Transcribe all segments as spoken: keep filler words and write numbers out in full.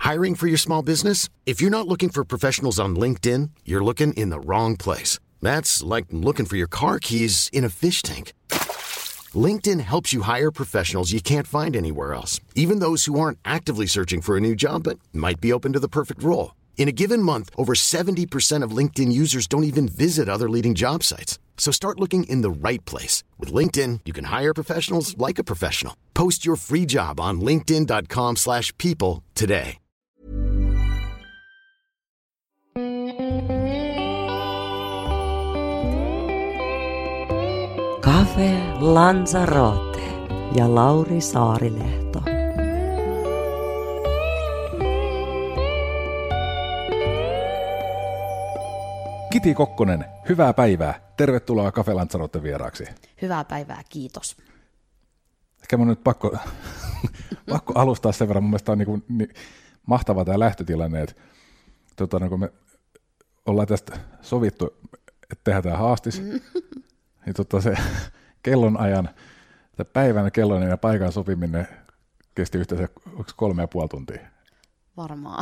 Hiring for your small business? If you're not looking for professionals on LinkedIn, you're looking in the wrong place. That's like looking for your car keys in a fish tank. LinkedIn helps you hire professionals you can't find anywhere else, even those who aren't actively searching for a new job but might be open to the perfect role. In a given month, over seventy percent of LinkedIn users don't even visit other leading job sites. So start looking in the right place. With LinkedIn, you can hire professionals like a professional. Post your free job on linkedin dot com slash people today. Cafe Lanzarote ja Lauri Saarilehto. Kiti Kokkonen, hyvää päivää. Tervetuloa Cafe Lanzarote vieraaksi. Hyvää päivää, kiitos. Ehkä mun nyt pakko, pakko alustaa sen verran. Mun mielestä on niin kuin, niin mahtava tämä lähtötilanne, että tota, kun me ollaan tästä sovittu, että tehdään tämä haastis, mm. niin tota, se kellonajan, päivän kellon ja paikan sopiminen kesti yhteensä kolme ja puoli tuntia. Varmaan.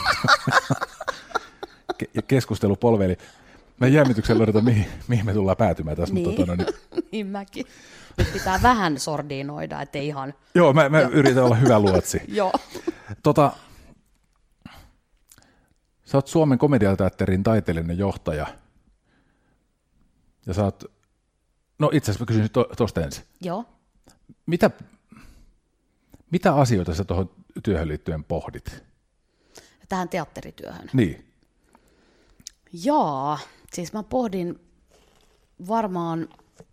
Ja keskustelu polveili. Mä jännityksellä odotan, mihin, mihin me tullaan päätymään tässä. Niin, mutta, tota, no, niin. niin mäkin. Nyt pitää vähän sordinoida, ettei ihan... Joo, mä, mä yritän olla hyvä luotsi. Joo. Tota, sä oot Suomen komediateatterin taiteellinen johtaja. Ja sä oot... No itse asiassa mä kysyn to, tosta ensin. Joo. Mitä, mitä asioita sä tuohon työhön liittyen pohdit? Tähän teatterityöhön? Niin. Jaa, siis mä pohdin varmaan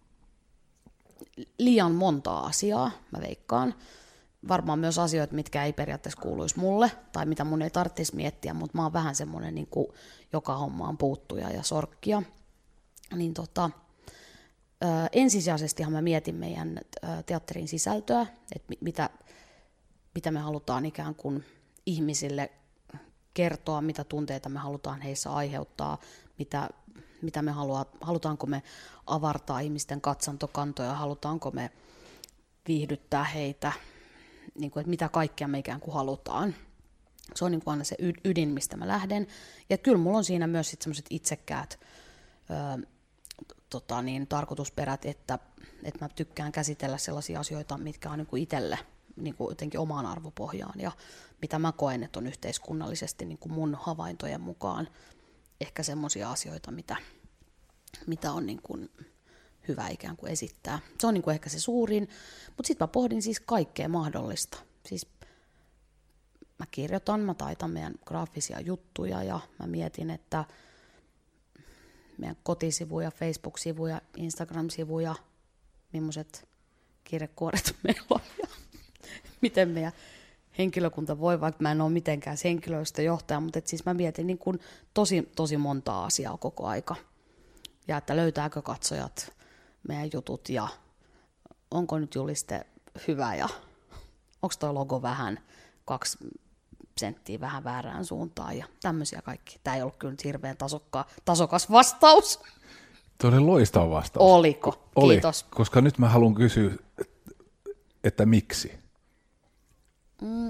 liian montaa asiaa, mä veikkaan. Varmaan myös asioita, mitkä ei periaatteessa kuuluisi mulle, tai mitä mun ei tarvitsisi miettiä, mutta mä oon vähän semmoinen niin kuin joka hommaan puuttuja ja sorkkia. Niin tota, ö, ensisijaisestihan mä mietin meidän ö, teatterin sisältöä, että mitä, mitä me halutaan ikään kuin ihmisille kertoa, mitä tunteita me halutaan heissä aiheuttaa, mitä, mitä me haluaa, halutaanko me avartaa ihmisten katsantokantoja, halutaanko me viihdyttää heitä, niin kuin, että mitä kaikkea me ikään kuin halutaan. Se on niin kuin aina se ydin, mistä mä lähden. Ja kyllä mulla on siinä myös sellaiset itsekkäät ö, tota niin, tarkoitusperät, että, että mä tykkään käsitellä sellaisia asioita, mitkä on niin kuin itselle niin kuin jotenkin omaan arvopohjaan ja mitä mä koen, että on yhteiskunnallisesti niin kuin mun havaintojen mukaan ehkä semmoisia asioita, mitä, mitä on niin kuin hyvä ikään kuin esittää. Se on niin kuin ehkä se suurin, mutta sitten mä pohdin siis kaikkea mahdollista. Siis mä kirjoitan, mä taitan meidän graafisia juttuja ja mä mietin, että meidän kotisivuja, Facebook-sivuja, Instagram-sivuja, millaiset kirjekuoret meillä on ja miten meidän henkilökunta voi, vaikka mä en ole mitenkään henkilöstöjohtaja, mutta et siis mä mietin niin kuin tosi, tosi montaa asiaa koko aika. Ja että löytääkö katsojat meidän jutut ja onko nyt juliste hyvä ja onko toi logo vähän kaksi senttiä vähän väärään suuntaan ja tämmöisiä kaikki. Tämä ei ollut kyllä hirveän tasokka, tasokas vastaus. Tuo oli loistava vastaus. Oliko? Oli, kiitos. Koska nyt mä haluan kysyä, että miksi? Mm.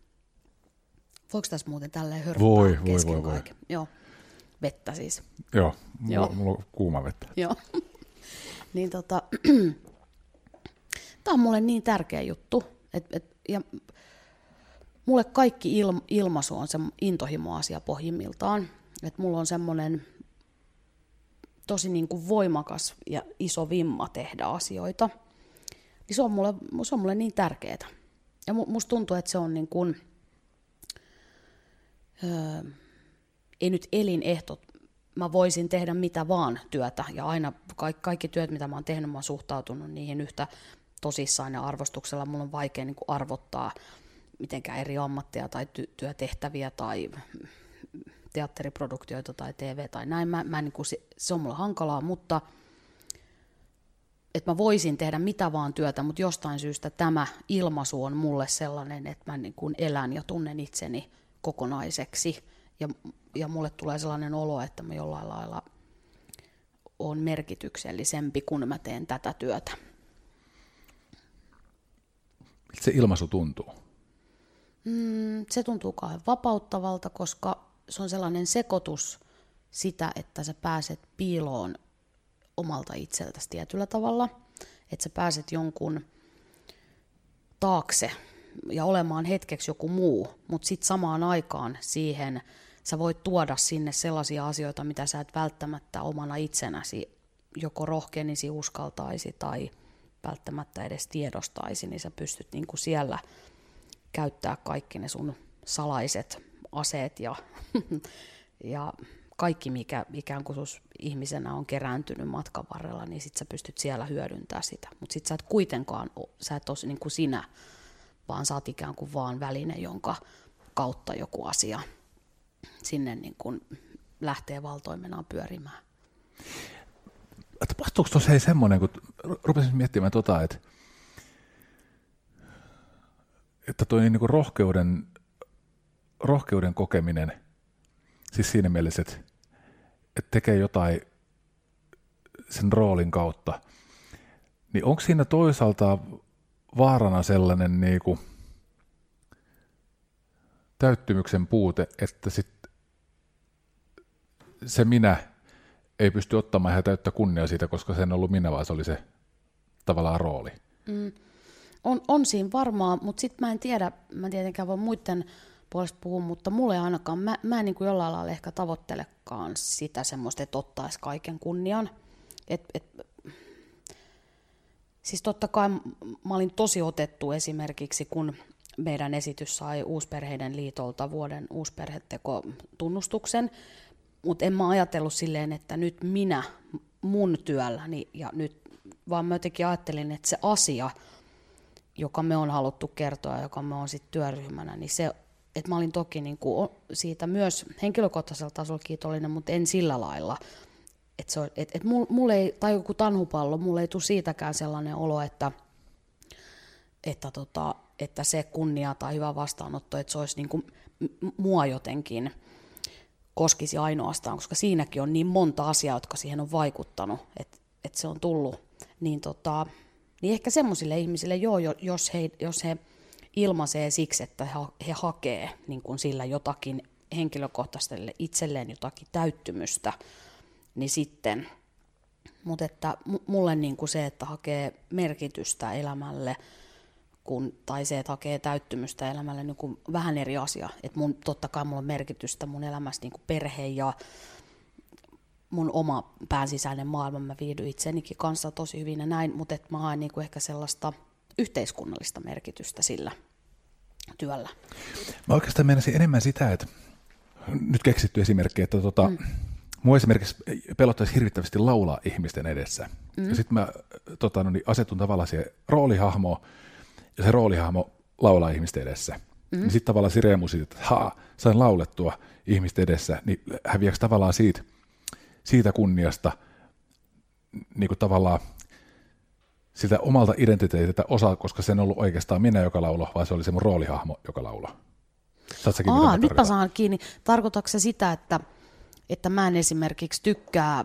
Voiko tässä muuten tälleen hörppää voi, kesken voi, voi, kaiken? Voi. Joo, vettä siis. Joo, mulla, Joo. mulla on kuuma vettä. Joo. Niin tota, tämä on mulle niin tärkeä juttu, että et, ja mulle kaikki il, ilmaisu on se intohimo-asia pohjimmiltaan, että mulla on semmoinen tosi niin kuin voimakas ja iso vimma tehdä asioita, niin se on mulle, se on mulle niin tärkeää. Ja musta tuntuu, että se on niin kuin, öö, ei nyt elinehto, mä voisin tehdä mitä vaan työtä, ja aina kaikki, kaikki työt, mitä mä oon tehnyt, mä oon suhtautunut niihin yhtä tosissaan ja arvostuksella. Mulla on vaikea niin kuin arvottaa mitenkään eri ammatteja tai ty- työtehtäviä tai teatteriproduktioita tai T V tai näin. Mä, mä niin kuin se, se on mulle hankalaa, mutta että mä voisin tehdä mitä vaan työtä, mutta jostain syystä tämä ilmaisu on mulle sellainen, että mä niin kuin elän ja tunnen itseni kokonaiseksi. Ja, ja mulle tulee sellainen olo, että mä jollain lailla on merkityksellisempi, kun mä teen tätä työtä. Miltä se ilmaisu tuntuu? Mm, se tuntuu kauhean vapauttavalta, koska se on sellainen sekoitus sitä, että sä pääset piiloon omalta itseltäsi tietyllä tavalla, että sä pääset jonkun taakse ja olemaan hetkeksi joku muu, mutta sitten samaan aikaan siihen sä voit tuoda sinne sellaisia asioita, mitä sä et välttämättä omana itsenäsi joko rohkenisi, uskaltaisi tai välttämättä edes tiedostaisi, niin sä pystyt niinku siellä käyttää kaikki ne sun salaiset aseet ja, ja kaikki, mikä ikään kuin sus ihmisenä on kerääntynyt matkan varrella, niin sit sä pystyt siellä hyödyntämään sitä. Mutta sit sä et kuitenkaan, sä et ole niin kuin sinä, vaan sä oot ikään kuin vaan väline, jonka kautta joku asia sinne niin kuin lähtee valtoimenaan pyörimään. Tapahtuuko tuossa hei semmoinen, kun rupesin miettimään tota, että, että toi niin kuin rohkeuden, rohkeuden kokeminen, siis siinä mielessä, että, että tekee jotain sen roolin kautta, niin onko siinä toisaalta vaarana sellainen niin kuin täyttymyksen puute, että sit se minä ei pysty ottamaan ihan täyttä kunniaa siitä, koska se en ollut minä, vaan se oli se tavallaan rooli. Mm. On, on siinä varmaan, mutta sitten mä en tiedä, mä tietenkään voi muiden puolesta puhua, mutta mulle ei ainakaan, mä, mä en niin kuin jollain lailla ehkä tavoittelekaan sitä semmoista, että ottaisi kaiken kunnian. Et, et, siis totta kai mä olin tosi otettu esimerkiksi, kun meidän esitys sai Uusperheiden liitolta vuoden uusperheteko-tunnustuksen, mutta en mä ajatellut silleen, että nyt minä mun työlläni, ja nyt, vaan mä jotenkin ajattelin, että se asia, joka me on haluttu kertoa, joka me on sitten työryhmänä, niin se, että mä olin toki niinku siitä myös henkilökohtaisella tasolla kiitollinen, mutta en sillä lailla, että se, et, et mulle ei, tai joku tanhupallo, mulle ei tule siitäkään sellainen olo, että, että, tota, että se kunnia tai hyvä vastaanotto, että se olisi niinku mua jotenkin koskisi ainoastaan, koska siinäkin on niin monta asiaa, jotka siihen on vaikuttanut, että, että se on tullut, niin, tota, niin ehkä semmoisille ihmisille, joo, jos he, jos he ilmaisee siksi, että he, he hakee niin kuin sillä jotakin henkilökohtaiselle itselleen jotakin täyttymystä, niin sitten, mutta että mulle niin kuin se, että hakee merkitystä elämälle, kun, tai se, että hakee täyttymystä elämälle, niin kuin vähän eri asia. Et mun, totta kai mulla on merkitystä mun elämässä niin kuin perhe ja mun oma päänsisäinen maailma. Mä viihdyn itsenikin kanssa tosi hyvin ja näin, mutta et mä haen niin kuin ehkä sellaista yhteiskunnallista merkitystä sillä työllä. Mä oikeastaan meinasin enemmän sitä, että nyt keksitty esimerkki, että tota, mm. mua esimerkiksi pelottaisi hirvittävästi laulaa ihmisten edessä. Mm. Ja sitten mä tota, no niin, asetun tavallaan siihen roolihahmoon, ja se roolihahmo laulaa ihmisten edessä. Mm-hmm. Niin sitten tavallaan se reemu siitä, että haa, sain laulettua ihmisten edessä, niin häviääkö tavallaan siitä, siitä kunniasta niin kuin tavallaan sitä omalta identiteetiltä osa, koska se en ollut oikeastaan minä, joka lauloi, vaan se oli se mun roolihahmo, joka lauloi. Saatko Aa, nyt mä saan kiinni. Tarkoitatko se sitä, että, että mä en esimerkiksi tykkää,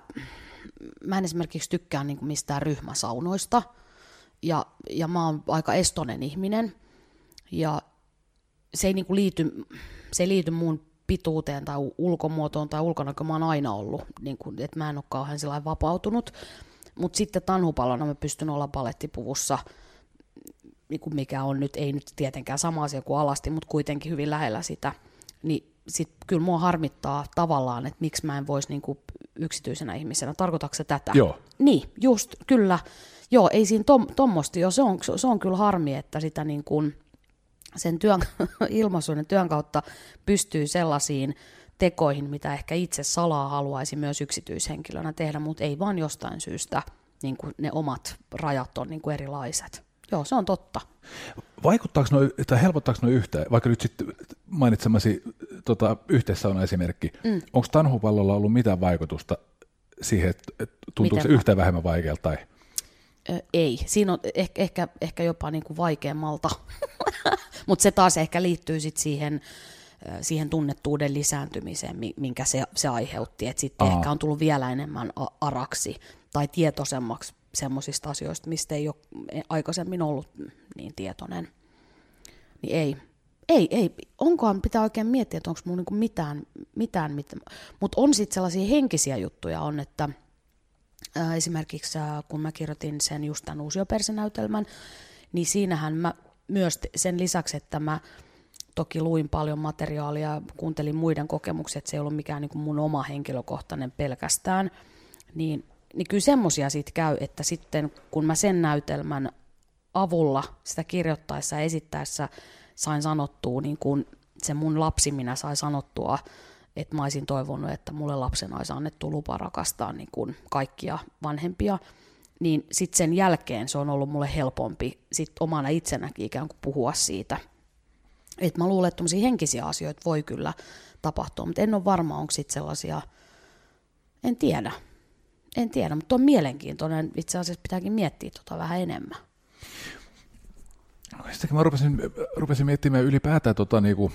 mä en esimerkiksi tykkää niin kuin mistään ryhmäsaunoista, Ja, ja mä oon aika estonen ihminen, ja se ei, niinku liity, se ei liity mun pituuteen tai ulkomuotoon tai ulkonäköön, mä oon aina ollut, niinku, että mä en ole kauhean sellainen vapautunut, mutta sitten tanhupallona mä pystyn olla balettipuvussa, niinku mikä on nyt, ei nyt tietenkään sama asia kuin alasti, mutta kuitenkin hyvin lähellä sitä, niin sit kyllä mua harmittaa tavallaan, että miksi mä en voisi niinku yksityisenä ihmisenä, tarkoitatko se tätä? Joo. Niin, just, kyllä. Joo, ei siinä tom, tommosti, jo, se, on, se on kyllä harmi, että sitä niin kuin sen työn, ilmaisuuden työn kautta pystyy sellaisiin tekoihin, mitä ehkä itse salaa haluaisi myös yksityishenkilönä tehdä, mutta ei vaan jostain syystä niin kuin ne omat rajat on niin kuin erilaiset. Joo, se on totta. Vaikuttaako noi, tai helpottaako noi yhtään, vaikka nyt sitten mainitsemasi tota, yhteissauna esimerkki, mm. onko tanhupallolla ollut mitään vaikutusta siihen, että tuntuuko Miten se yhtään vähemmän vaikealta? Tai? Ö, ei, siinä on ehkä, ehkä, ehkä jopa niin kuin vaikeammalta, mutta se taas ehkä liittyy sit siihen, siihen tunnettuuden lisääntymiseen, minkä se, se aiheutti, että sitten Aa. ehkä on tullut vielä enemmän araksi tai tietoisemmaksi semmoisista asioista, mistä ei ole aikaisemmin ollut niin tietoinen. Niin ei, ei, ei. Onkohan pitää oikein miettiä, että onko mulla niinku mitään, mitään, mitään. Mutta on sitten sellaisia henkisiä juttuja on, että ää, esimerkiksi ää, kun mä kirjoitin sen just tämän Uusioperse-näytelmän, niin siinähän mä myös sen lisäksi, että mä toki luin paljon materiaalia, kuuntelin muiden kokemuksia, että se ei ollut mikään niinku mun oma henkilökohtainen pelkästään, niin, niin kyllä semmoisia siitä käy, että sitten kun mä sen näytelmän avulla sitä kirjoittaessa ja esittäessä sain sanottua, niin kuin se mun lapsi minä sai sanottua, että mä olisin toivonut, että mulle lapsena olisi annettu lupa rakastaa niin kuin kaikkia vanhempia, niin sitten sen jälkeen se on ollut mulle helpompi sit omana itsenäkin ikään kuin puhua siitä. Et mä luulen, että tommosia henkisiä asioita voi kyllä tapahtua, mutta en ole varma, onko sitten sellaisia, en tiedä, en tiedä, mutta on mielenkiintoinen, itse asiassa pitääkin miettiä tota vähän enemmän. Sitten mä rupesin, rupesin miettimään ylipäätään tota, niinku,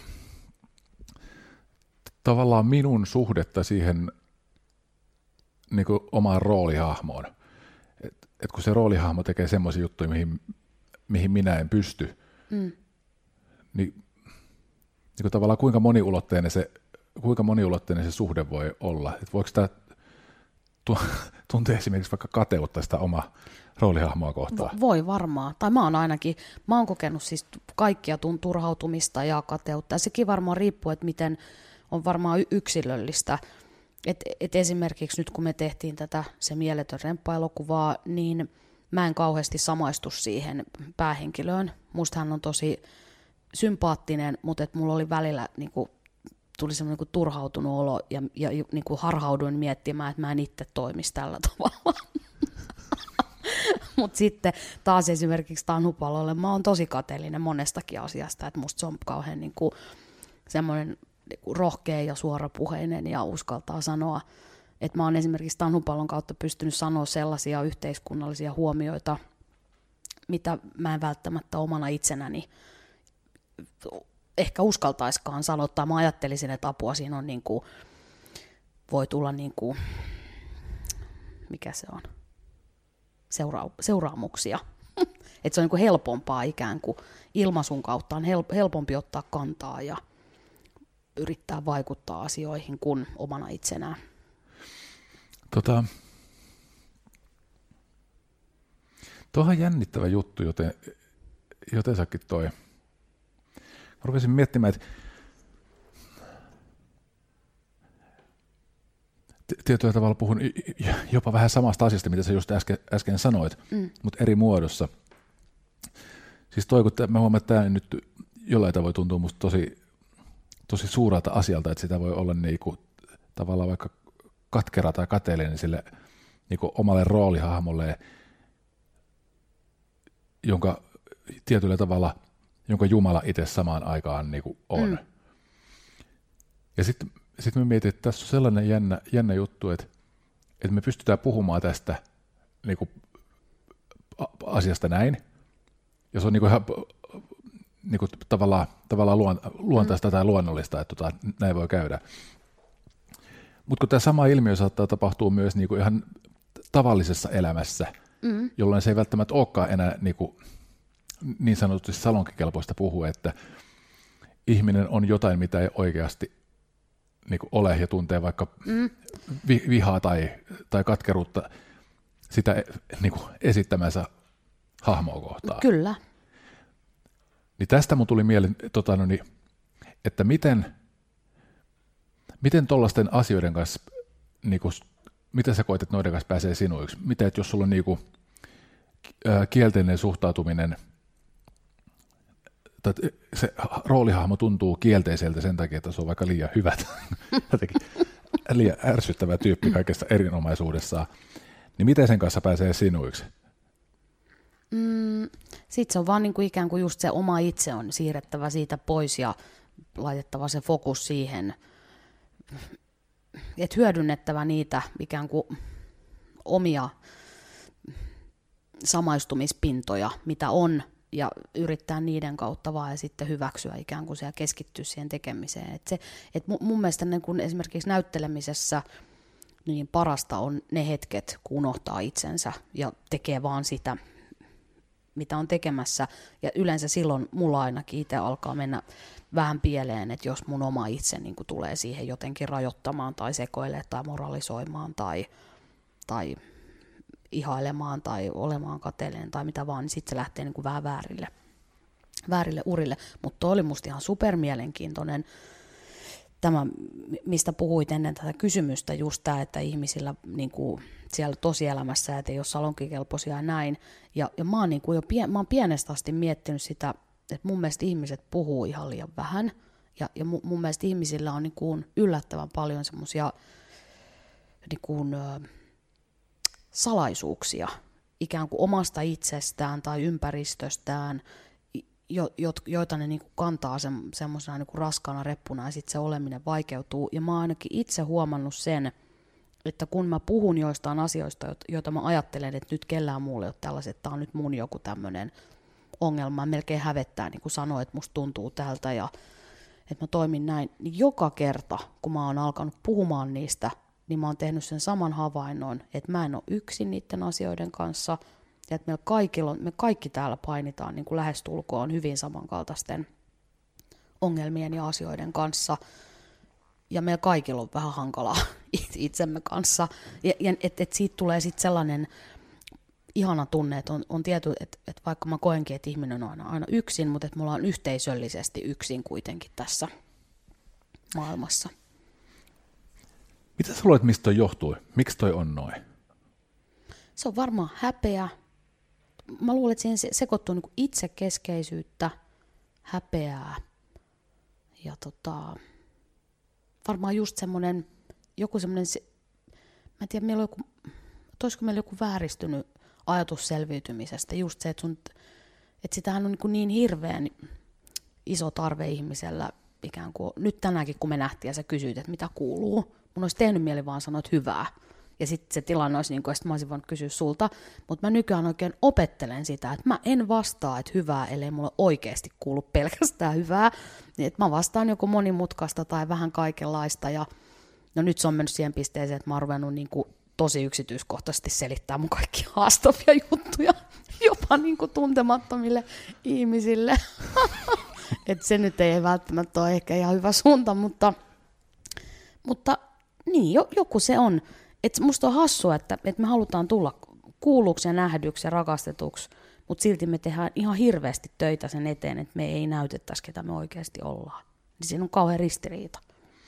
tavallaan minun suhdetta siihen niinku, omaan roolihahmoon. Et, et kun se roolihahmo tekee semmoisia juttuja, mihin, mihin minä en pysty, mm. niin niinku, tavallaan kuinka moniulotteinen se, kuinka moniulotteinen se suhde voi olla. Et voiko sitä tuntea esimerkiksi vaikka kateutta sitä omaa roolihahmoa kohtaan? Voi varmaan. Tai mä oon ainakin, mä oon kokenut siis kaikkia turhautumista ja kateutta. Ja sekin varmaan riippuu, että miten on varmaan yksilöllistä. Et, et esimerkiksi nyt kun me tehtiin tätä se mieletön remppa-elokuvaa, niin mä en kauheasti samaistu siihen päähenkilöön. Musta hän on tosi sympaattinen, mutta et mulla oli välillä niin kuin, tuli semmoinen niin turhautunut olo ja, ja niin kuin harhauduin miettimään, että mä en itse toimisi tällä tavalla. Mutta sitten taas esimerkiksi Tanhupalolle mä oon tosi kateellinen monestakin asiasta, että musta se on kauhean niin kuin semmoinen niin kuin rohkea ja suorapuheinen ja uskaltaa sanoa, että mä oon esimerkiksi Tanhupallon kautta pystynyt sanoa sellaisia yhteiskunnallisia huomioita, mitä mä en välttämättä omana itsenäni ehkä uskaltaiskaan sanoa, tai mä ajattelisin, että apua siinä on niin kuin, voi tulla niin kuin, mikä se on, Seura- seuraamuksia. Että se on niin kuin helpompaa ikään kuin ilmaisun kautta on hel- helpompi ottaa kantaa ja yrittää vaikuttaa asioihin kuin omana itsenään. Tota, tuohan on jännittävä juttu, joten, joten säkin toi. Mä rupesin miettimään, että tietyllä tavalla puhun jopa vähän samasta asiasta, mitä sä just äsken, äsken sanoit, mm. mutta eri muodossa. Siis toi, kun mä huomaan, että tämä nyt jollain tavoin tuntuu musta tosi, tosi suurelta asialta, että sitä voi olla niinku, tavallaan vaikka katkera tai kateellinen sille niinku omalle roolihahmolle, jonka tietyllä tavalla, jonka Jumala itse samaan aikaan niinku on. Mm. Ja sitten Sitten me mietin, että tässä on sellainen jännä, jännä juttu, että, että me pystytään puhumaan tästä niin kuin, asiasta näin, ja se on niin kuin, ihan niin kuin, tavallaan, tavallaan luon, luontaista mm. tai luonnollista, että tota, näin voi käydä. Mutta kun tämä sama ilmiö saattaa tapahtua myös niin kuin ihan tavallisessa elämässä, mm. jolloin se ei välttämättä olekaan enää niin, kuin, niin sanotusti salonkikelpoista puhua, että ihminen on jotain, mitä ei oikeasti niin kuin ole ja tuntee vaikka mm. vi- vihaa tai, tai katkeruutta sitä niin kuin esittämänsä hahmoa kohtaan. Kyllä. Niin tästä mun tuli mieleen, tota, no niin, että miten, miten tuollaisten asioiden kanssa, niin kuin, miten sä koet, että noiden kanssa pääsee sinuiksi? Miten, että jos sulla on niin kuin, ää, kielteinen suhtautuminen, se roolihahmo tuntuu kielteiseltä sen takia, että se on vaikka liian hyvät, liian ärsyttävä tyyppi kaikesta erinomaisuudessaan, niin miten sen kanssa pääsee sinuiksi? Mm, Sitten se on vaan niin kuin ikään kuin just se oma itse on siirrettävä siitä pois ja laitettava se fokus siihen, että hyödynnettävä niitä ikään kuin omia samaistumispintoja, mitä on, ja yrittää niiden kautta vaan ja sitten hyväksyä ikään kuin se ja keskittyä siihen tekemiseen. Et se, et mun mielestä niin kun esimerkiksi näyttelemisessä niin parasta on ne hetket, kun unohtaa itsensä ja tekee vaan sitä, mitä on tekemässä. Ja yleensä silloin mulla ainakin itse alkaa mennä vähän pieleen, että jos mun oma itse niin kuin tulee siihen jotenkin rajoittamaan tai sekoilemaan tai moralisoimaan tai, tai ihailemaan tai olemaan kateellinen tai mitä vaan, niin sitten se lähtee niin kuin vähän väärille, väärille urille. Mutta toi oli musta ihan supermielenkiintoinen tämä, mistä puhuit ennen tätä kysymystä, just tämä, että ihmisillä niin kuin siellä tosielämässä, että ei ole salonkikelpoisia ja näin. Ja, ja mä, oon niin kuin jo pien, mä oon pienestä asti miettinyt sitä, että mun mielestä ihmiset puhuu ihan liian vähän. Ja, ja mun, mun mielestä ihmisillä on niin kuin yllättävän paljon semmoisia niin kuin, ö, salaisuuksia ikään kuin omasta itsestään tai ympäristöstään, jo, jo, joita ne niin kuin kantaa se, semmoisena niin kuin raskaana reppuna ja sitten se oleminen vaikeutuu. Ja mä oon ainakin itse huomannut sen, että kun mä puhun joistain asioista, joita mä ajattelen, että nyt kellään muulle ei ole tällaiset, että tää on nyt mun joku tämmöinen ongelma, melkein hävettää niin kuin sanoa, että musta tuntuu tältä ja että mä toimin näin, niin joka kerta, kun mä oon alkanut puhumaan niistä, niin mä oon tehnyt sen saman havainnon, että mä en ole yksin niiden asioiden kanssa, ja että meillä kaikilla on, me kaikki täällä painitaan niin kuin lähestulkoon hyvin samankaltaisten ongelmien ja asioiden kanssa, ja meillä kaikilla on vähän hankalaa itsemme kanssa, ja, ja että et siitä tulee sitten sellainen ihana tunne, että on, on tietty, että, että vaikka mä koenkin, että ihminen on aina, aina yksin, mutta että me ollaan yhteisöllisesti yksin kuitenkin tässä maailmassa. Mitä sä luulet, mistä toi johtuu? Miksi toi on noin? Se on varmaan häpeä. Mä luulen, että siihen sekoittuu niin kuin itsekeskeisyyttä, häpeää ja tota, varmaan just semmoinen, joku semmoinen, mä en tiedä, meillä on joku, olisiko meillä joku vääristynyt ajatus selviytymisestä, just se, että, sun, että sitähän on niin, niin hirveän iso tarve ihmisellä, ikään kuin, nyt tänäänkin kun me nähtiin ja sä kysyit, että mitä kuuluu, mun olisi tehnyt mieli vaan sanoa, että hyvää, ja sitten se tilanne olisi niin kuin, että mä olisin voinut kysyä sulta, mutta mä nykyään oikein opettelen sitä, että mä en vastaa, että hyvää, ellei mulle oikeasti kuulu pelkästään hyvää, niin että mä vastaan joko monimutkaista tai vähän kaikenlaista, ja no nyt se on mennyt siihen pisteeseen, että mä oon ruvennut niin kuin tosi yksityiskohtaisesti selittää mun kaikki haastavia juttuja, jopa niin kuin tuntemattomille ihmisille. Et se nyt ei välttämättä ole ehkä ihan hyvä suunta, mutta, mutta niin, joku se on. Et musta on hassua, että, että me halutaan tulla kuulluksi ja nähdyksi ja rakastetuksi, mutta silti me tehdään ihan hirveästi töitä sen eteen, että me ei näytettäisi, ketä me oikeasti ollaan. Niin siinä on kauhean ristiriita.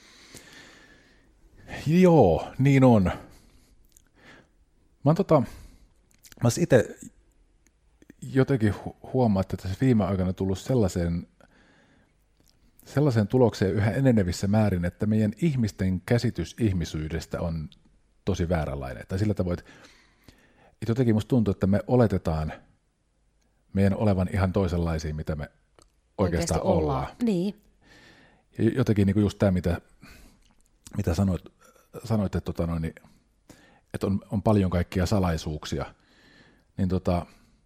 Joo, niin on. Mä oon tota, mä itse jotenkin huomaan, että tässä viime aikana tullut sellaiseen, sellaiseen tulokseen yhä enenevissä määrin, että meidän ihmisten käsitys ihmisyydestä on tosi vääränlainen. Tai sillä tavoin, että jotenkin musta tuntuu, että me oletetaan meidän olevan ihan toisenlaisia, mitä me oikeastaan ollaan. ollaan. Niin. Ja jotenkin niin kuin just tämä, mitä, mitä sanoit, sanoit että, tota noin, että on, on paljon kaikkia salaisuuksia, niin tota,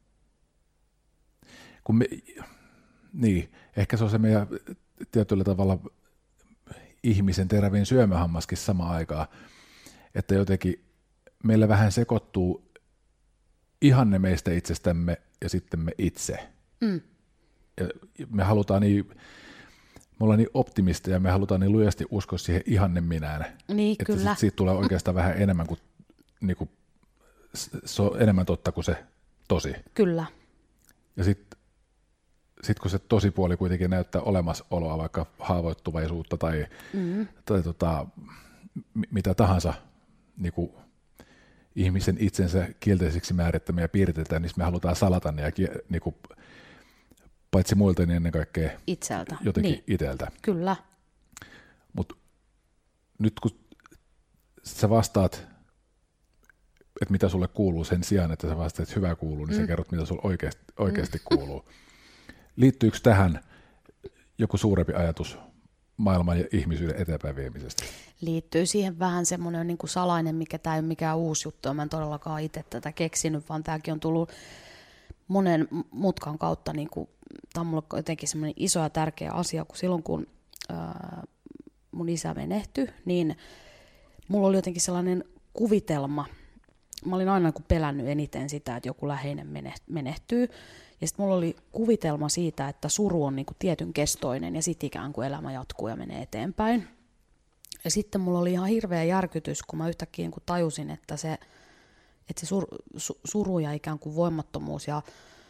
kun me, niin, ehkä se on se meidän tietyllä tavalla ihmisen terävin syömähammaskin samaan aikaan, että jotenkin meillä vähän sekoittuu ihanne meistä itsestämme ja sitten me itse. Mm. Ja me halutaan niin, me ollaan niin optimisteja ja me halutaan niin lujasti uskoa siihen ihanne minään, niin, että kyllä. Sit siitä tulee oikeastaan vähän enemmän kuin, niin kuin, se on enemmän totta kuin se tosi. Kyllä. Ja sitten sit kun se tosipuoli kuitenkin näyttää olemassaoloa, vaikka haavoittuvaisuutta tai, mm. tai tota, mitä tahansa niin kuin ihmisen itsensä kielteisiksi määrittämiä piirteitä, niin me halutaan salata ne ja niin kuin, paitsi muilta, niin ennen kaikkea itseltä. Jotenkin niin. itseltä. Kyllä. Mutta nyt kun sä vastaat, että mitä sulle kuuluu sen sijaan, että sä vastaat, että hyvä kuuluu, niin mm. sä kerrot, mitä sulle oikeasti, oikeasti mm. kuuluu. Liittyykö tähän joku suurempi ajatus maailman ja ihmisyyden eteenpäin viemisestä? Liittyy siihen vähän semmoinen niin kuin salainen, mikä tämä ei ole mikään uusi juttu. Mä en todellakaan itse tätä keksinyt, vaan tämäkin on tullut monen mutkan kautta. Niin kuin, tämä on mulle jotenkin semmoinen iso ja tärkeä asia, kun silloin kun ää, mun isä menehtyi, niin mulla oli jotenkin sellainen kuvitelma, mä olin aina niin pelännyt eniten sitä, että joku läheinen menehtyy. Ja sitten mulla oli kuvitelma siitä, että suru on niin kuin tietyn kestoinen ja sitten ikään kuin elämä jatkuu ja menee eteenpäin. Ja sitten mulla oli ihan hirveä järkytys, kun mä yhtäkkiä niin kuin tajusin, että se, että se sur, su, suru ja ikään kuin voimattomuus ja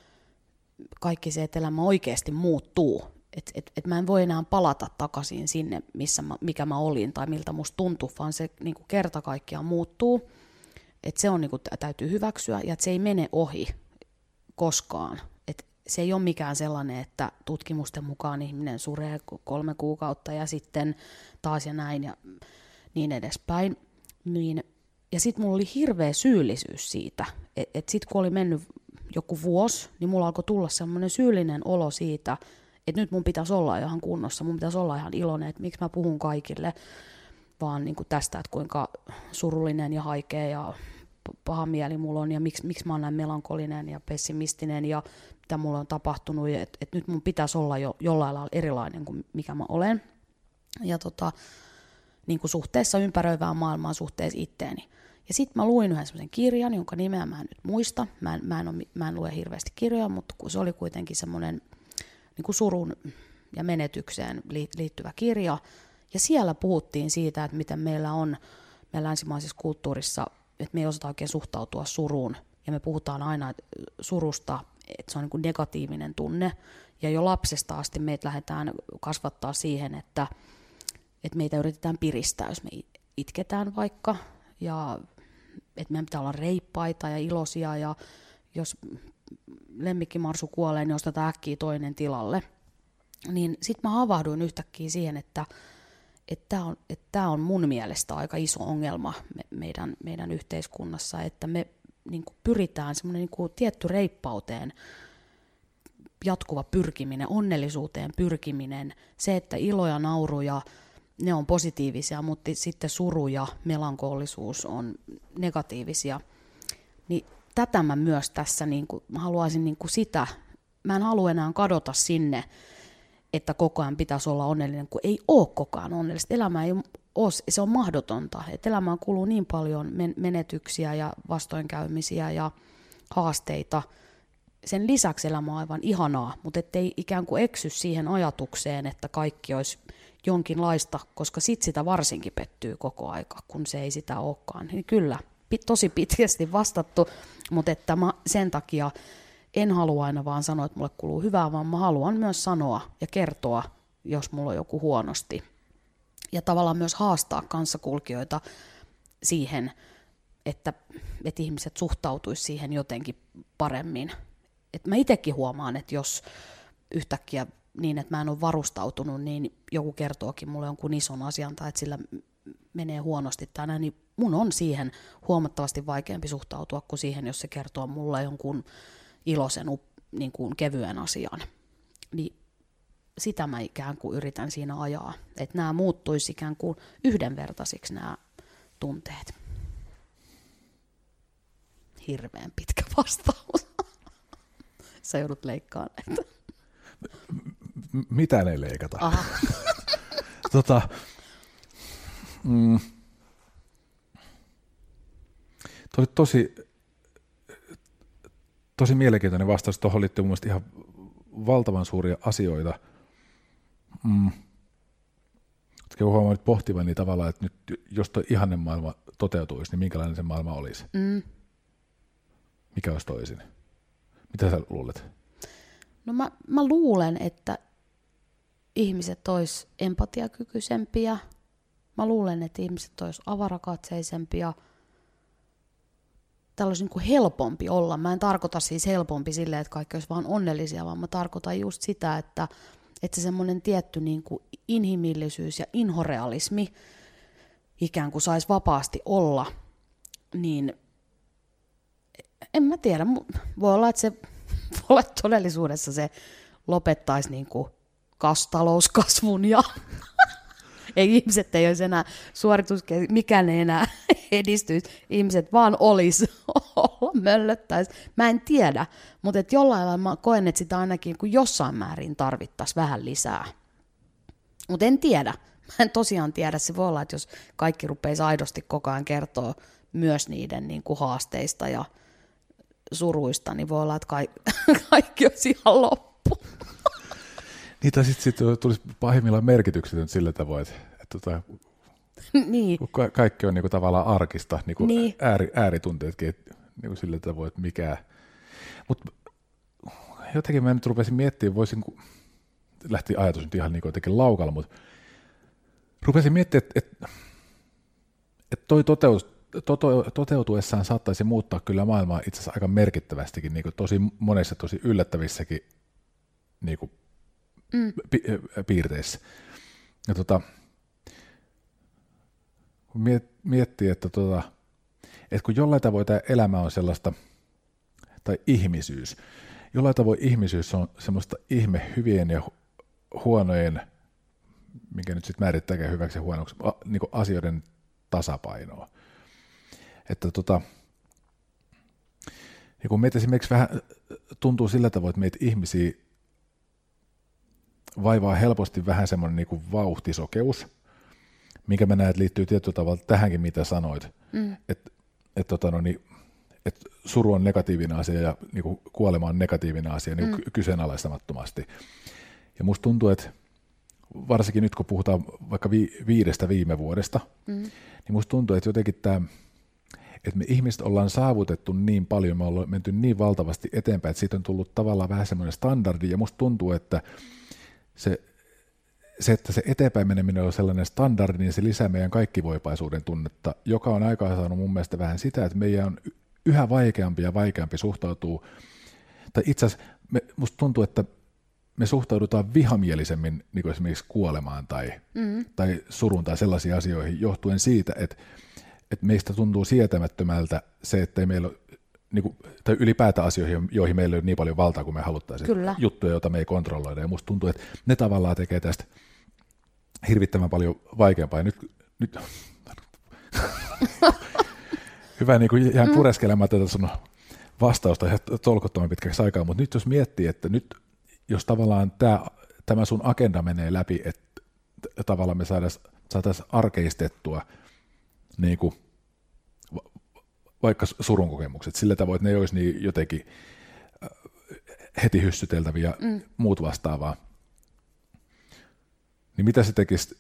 kaikki se, että elämä oikeasti muuttuu. Että et, et mä en voi enää palata takaisin sinne, missä mä, mikä mä olin tai miltä musta tuntui, vaan se niin kuin kerta kaikkiaan muuttuu. Että se on niin kuin, täytyy hyväksyä ja että se ei mene ohi koskaan. Et se ei ole mikään sellainen, että tutkimusten mukaan ihminen suree kolme kuukautta ja sitten taas ja näin ja niin edespäin. Niin, ja sitten mulla oli hirveä syyllisyys siitä, että et sitten kun oli mennyt joku vuosi, niin mulla alkoi tulla semmoinen syyllinen olo siitä, että nyt mun pitäisi olla ihan kunnossa, mun pitäisi olla ihan iloinen, että miksi mä puhun kaikille, vaan niin kuin tästä, että kuinka surullinen ja haikea ja paha mieli mulla on ja miksi, miksi mä oon näin melankolinen ja pessimistinen ja mitä mulla on tapahtunut, että et nyt mun pitäisi olla jo jollain lailla erilainen kuin mikä mä olen. Ja tota, niin kuin suhteessa ympäröivään maailmaan, suhteessa itteeni. Ja sitten mä luin yhden semmoisen kirjan, jonka nimeä mä en nyt muista. Mä en, mä en, ole, mä en lue hirveästi kirjoja, mutta se oli kuitenkin semmoinen niin kuin surun ja menetykseen liittyvä kirja. Ja siellä puhuttiin siitä, että miten meillä on meidän länsimaisessa kulttuurissa, että me ei osata oikein suhtautua suruun. Ja me puhutaan aina surusta, että se on niin kuin negatiivinen tunne. Ja jo lapsesta asti meitä lähdetään kasvattaa siihen, että, että meitä yritetään piristää, jos me itketään vaikka. Ja että meidän pitää olla reippaita ja iloisia. Ja jos lemmikkimarsu kuolee, niin ostetaan äkkiä toinen tilalle. Niin sitten mä havahduin yhtäkkiä siihen, että tämä on, että on mun mielestä aika iso ongelma me, meidän, meidän yhteiskunnassa, että me niin kuin pyritään semmoinen niin kuin tietty reippauteen, jatkuva pyrkiminen, onnellisuuteen pyrkiminen, se, että ilo ja nauru ja ne on positiivisia, mutta sitten suru ja melankolisuus on negatiivisia. Niin tätä mä myös tässä, niin kuin, mä haluaisin niin kuin sitä, mä en halua enää kadota sinne, että koko ajan pitäisi olla onnellinen, kun ei ole koko ajan onnellista. Elämä ei ole, se on mahdotonta. Että elämään kuluu niin paljon menetyksiä ja vastoinkäymisiä ja haasteita. Sen lisäksi elämä on aivan ihanaa, mutta ettei ikään kuin eksy siihen ajatukseen, että kaikki olisi jonkinlaista, koska sit sitä varsinkin pettyy koko aika, kun se ei sitä olekaan. Niin kyllä, tosi pitkästi vastattu, mutta että mä sen takia en halua aina vaan sanoa, että mulle kuuluu hyvää, vaan mä haluan myös sanoa ja kertoa, jos mulla on joku huonosti. Ja tavallaan myös haastaa kanssakulkijoita siihen, että, että ihmiset suhtautuisi siihen jotenkin paremmin. Et mä itsekin huomaan, että jos yhtäkkiä niin, että mä en ole varustautunut, niin joku kertookin mulle jonkun ison asian tai että sillä menee huonosti tänään, niin mun on siihen huomattavasti vaikeampi suhtautua kuin siihen, jos se kertoo mulle jonkun iloisen, niin kuin kevyen asian. Niin sitä mä ikään kuin yritän siinä ajaa, että nämä muuttuisi ikään kuin yhdenvertaisiksi nämä tunteet. Hirveän pitkä vastaus. Sä joudut leikkaamaan näitä. Mitä ei leikata? Aha. tota, mm, toi tosi, tosi mielenkiintoinen vastaus. Tuohon liittyy mun mielestä ihan valtavan suuria asioita. Mm. Huomaan nyt pohtivani tavallaan, että nyt, jos tuo ihanne maailma toteutuisi, niin minkälainen se maailma olisi? Mm. Mikä olisi toisin? Mitä sä luulet? No mä, mä luulen, että ihmiset olisi empatiakykyisempiä. Mä luulen, että ihmiset olisi avarakatseisempia. Täällä olisi niin kuin helpompi olla. Mä en tarkoita siis helpompi silleen, että kaikki olisi vaan onnellisia, vaan mä tarkoitan just sitä, että, että se semmoinen tietty niin kuin inhimillisyys ja inhorealismi ikään kuin saisi vapaasti olla, niin en mä tiedä. Voi olla, että se voi olla todellisuudessa se lopettaisi niin kuin talouskasvun ja ei ihmiset ei olisi enää suoritus, mikään ei enää edistyisi, ihmiset vaan olisi, olla möllöttäisi. Mä en tiedä, mutta et jollain lailla mä koen, että sitä ainakin kun jossain määrin tarvittaisiin vähän lisää. Mutta en tiedä, mä en tosiaan tiedä, se voi olla, että jos kaikki rupeisi aidosti koko ajan kertoa myös niiden niin kuin haasteista ja suruista, niin voi olla, että kaikki, kaikki olisi ihan loppu. Niitä sitten sit tulisi pahimmillaan merkityksetön sillä tavoin, että, että, että niin. ka- kaikki on niinku tavallaan arkista, niinku niin. ääri, ääritunteetkin niinku sillä tavoin, että mikä. Mutta jotenkin mä nyt rupesin miettimään, voisin, lähti ajatus nyt ihan niinku jotenkin laukalla, mutta rupesin miettimään, että, että, että toi toteus, to, toteutuessaan saattaisi muuttaa kyllä maailmaa itse asiassa aika merkittävästikin, niinku tosi monessa tosi yllättävissäkin niinku mm. pi, piirteissä. Ja tota, kun miettii, että, tota, että kun jollain tavoin tämä elämä on sellaista, tai ihmisyys, jollain tavoin ihmisyys on semmoista ihme hyvien ja huonojen, minkä nyt sitten määrittääkään hyväksi ja huonoksi, a, niin kuin asioiden tasapainoa. Että tota, ja kun meitä esimerkiksi vähän tuntuu sillä tavoin, että meitä ihmisiä vaivaa helposti vähän semmoinen niin kuin vauhtisokeus, minkä mä näen, että liittyy tietyllä tavalla tähänkin, mitä sanoit, mm. että et, tota, no, niin, et suru on negatiivinen asia ja niin kuin kuolema on negatiivinen asia niin kuin mm. kyseenalaistamattomasti. Ja musta tuntuu, että varsinkin nyt, kun puhutaan vaikka vi, viidestä viime vuodesta, mm. niin musta tuntuu, että jotenkin tämä, että me ihmiset ollaan saavutettu niin paljon, me ollaan menty niin valtavasti eteenpäin, että siitä on tullut tavallaan vähän semmoinen standardi, ja musta tuntuu, että se, se, että se eteenpäin meneminen on sellainen standardi, niin se lisää meidän kaikkivoipaisuuden tunnetta, joka on aikaan saanut mun mielestä vähän sitä, että meidän on yhä vaikeampi ja vaikeampi suhtautuu, tai itse asiassa me, musta tuntuu, että me suhtaudutaan vihamielisemmin niin kuin esimerkiksi kuolemaan tai, mm. tai surun tai sellaisiin asioihin johtuen siitä, että, että meistä tuntuu sietämättömältä se, että ei meillä ole, niin kuin, tai ylipäätään asioihin, joihin meillä ei ole niin paljon valtaa kuin me haluttaisiin. Kyllä. Juttuja, joita me ei kontrolloida. Ja musta tuntuu, että ne tavallaan tekee tästä hirvittävän paljon vaikeampaa. Ja nyt, nyt hyvä niin kuin jään pureskelemaan tätä sun vastausta ihan tolkuttoman pitkäksi aikaa, mutta nyt jos miettii, että nyt jos tavallaan tämä, tämä sun agenda menee läpi, että tavallaan me saataisiin saatais arkeistettua niin kuin, vaikka surun kokemukset sillä tavoin, että ne ei olisi niin jotenkin heti hyssyteltäviä mm. muut vastaavaa, niin mitä se tekisi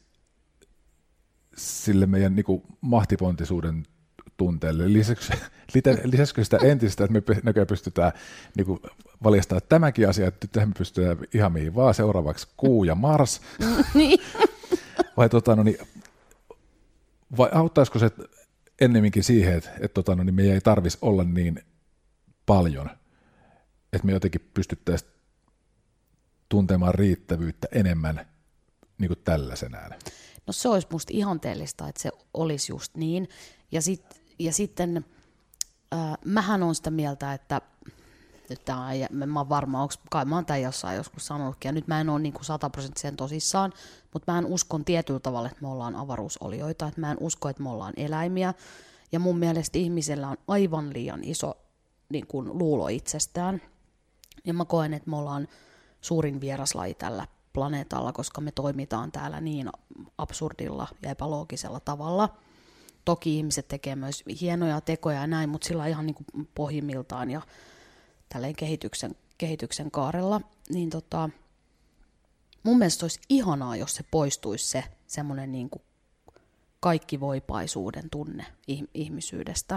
sille meidän niin kuin mahtipontisuuden tunteelle? Lisäisikö sitä entistä, että me näköjään pystytään niin kuin valjastamaan tämäkin asia, että nyt me pystytään ihan mihin vaan seuraavaksi Kuu ja Mars? vai, tota, no niin, vai auttaisiko se ennemminkin siihen, että, että tota, no niin meidän ei tarvitsisi olla niin paljon, että me jotenkin pystyttäisiin tuntemaan riittävyyttä enemmän niin kuin tällaisenään? No se olisi musta ihanteellista, että se olisi just niin. Ja, sit, ja sitten äh, mähän on sitä mieltä, että nyt tää, mä oon varma, onks, kai mä oon tämän jossain joskus sanonutkin, ja nyt mä en ole niin kuin sataprosenttisen tosissaan, mutta mä en uskon tietyllä tavalla, että me ollaan avaruusolioita, että mä en usko, että me ollaan eläimiä, ja mun mielestä ihmisellä on aivan liian iso niin kuin luulo itsestään, ja mä koen, että me ollaan suurin vieraslaji tällä planeetalla, koska me toimitaan täällä niin absurdilla ja epäloogisella tavalla. Toki ihmiset tekee myös hienoja tekoja ja näin, mutta sillä ihan niin kuin pohjimmiltaan ja tälleen kehityksen, kehityksen kaarella. Niin tota, mun mielestä olisi ihanaa, jos se poistuisi se semmoinen niin kuin kaikkivoipaisuuden tunne ihmisyydestä.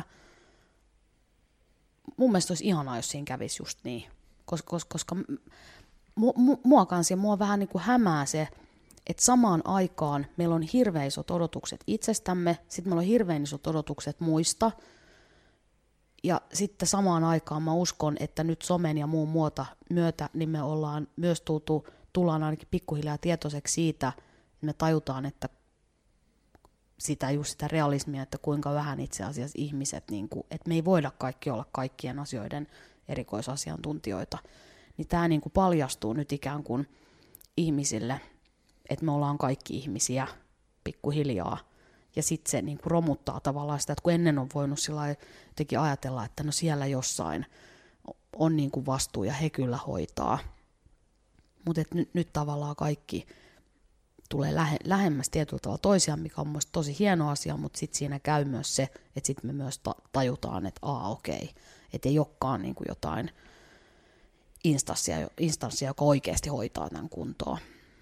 Mun mielestä olisi ihanaa, jos siinä kävisi just niin, koska, koska mua kanssa ja mua vähän niin kuin hämää se, että samaan aikaan meillä on hirveän isot odotukset itsestämme, sitten meillä on hirveän isot odotukset muista, ja sitten samaan aikaan mä uskon, että nyt somen ja muun muuta myötä, niin me ollaan myös tultu, tullaan ainakin pikkuhiljaa tietoiseksi siitä, että me tajutaan, että sitä just sitä realismia, että kuinka vähän itse asiassa ihmiset, niin kuin, että me ei voida kaikki olla kaikkien asioiden erikoisasiantuntijoita. Niin tämä niin kuin paljastuu nyt ikään kuin ihmisille, että me ollaan kaikki ihmisiä pikkuhiljaa. Ja sitten se niin kuin romuttaa tavallaan sitä, että kun ennen on voinut sillä jotenkin ajatella, että no siellä jossain on niin kuin vastuu ja he kyllä hoitaa. Mutta nyt, nyt tavallaan kaikki tulee lähe, lähemmäs tietyllä tavalla toisiaan, mikä on mielestäni tosi hieno asia, mutta sitten siinä käy myös se, että sitten me myös ta- tajutaan, että aa okei, että ei olekaan niin kuin jotain instanssia, instanssia, joka oikeasti hoitaa tämän kuntoon.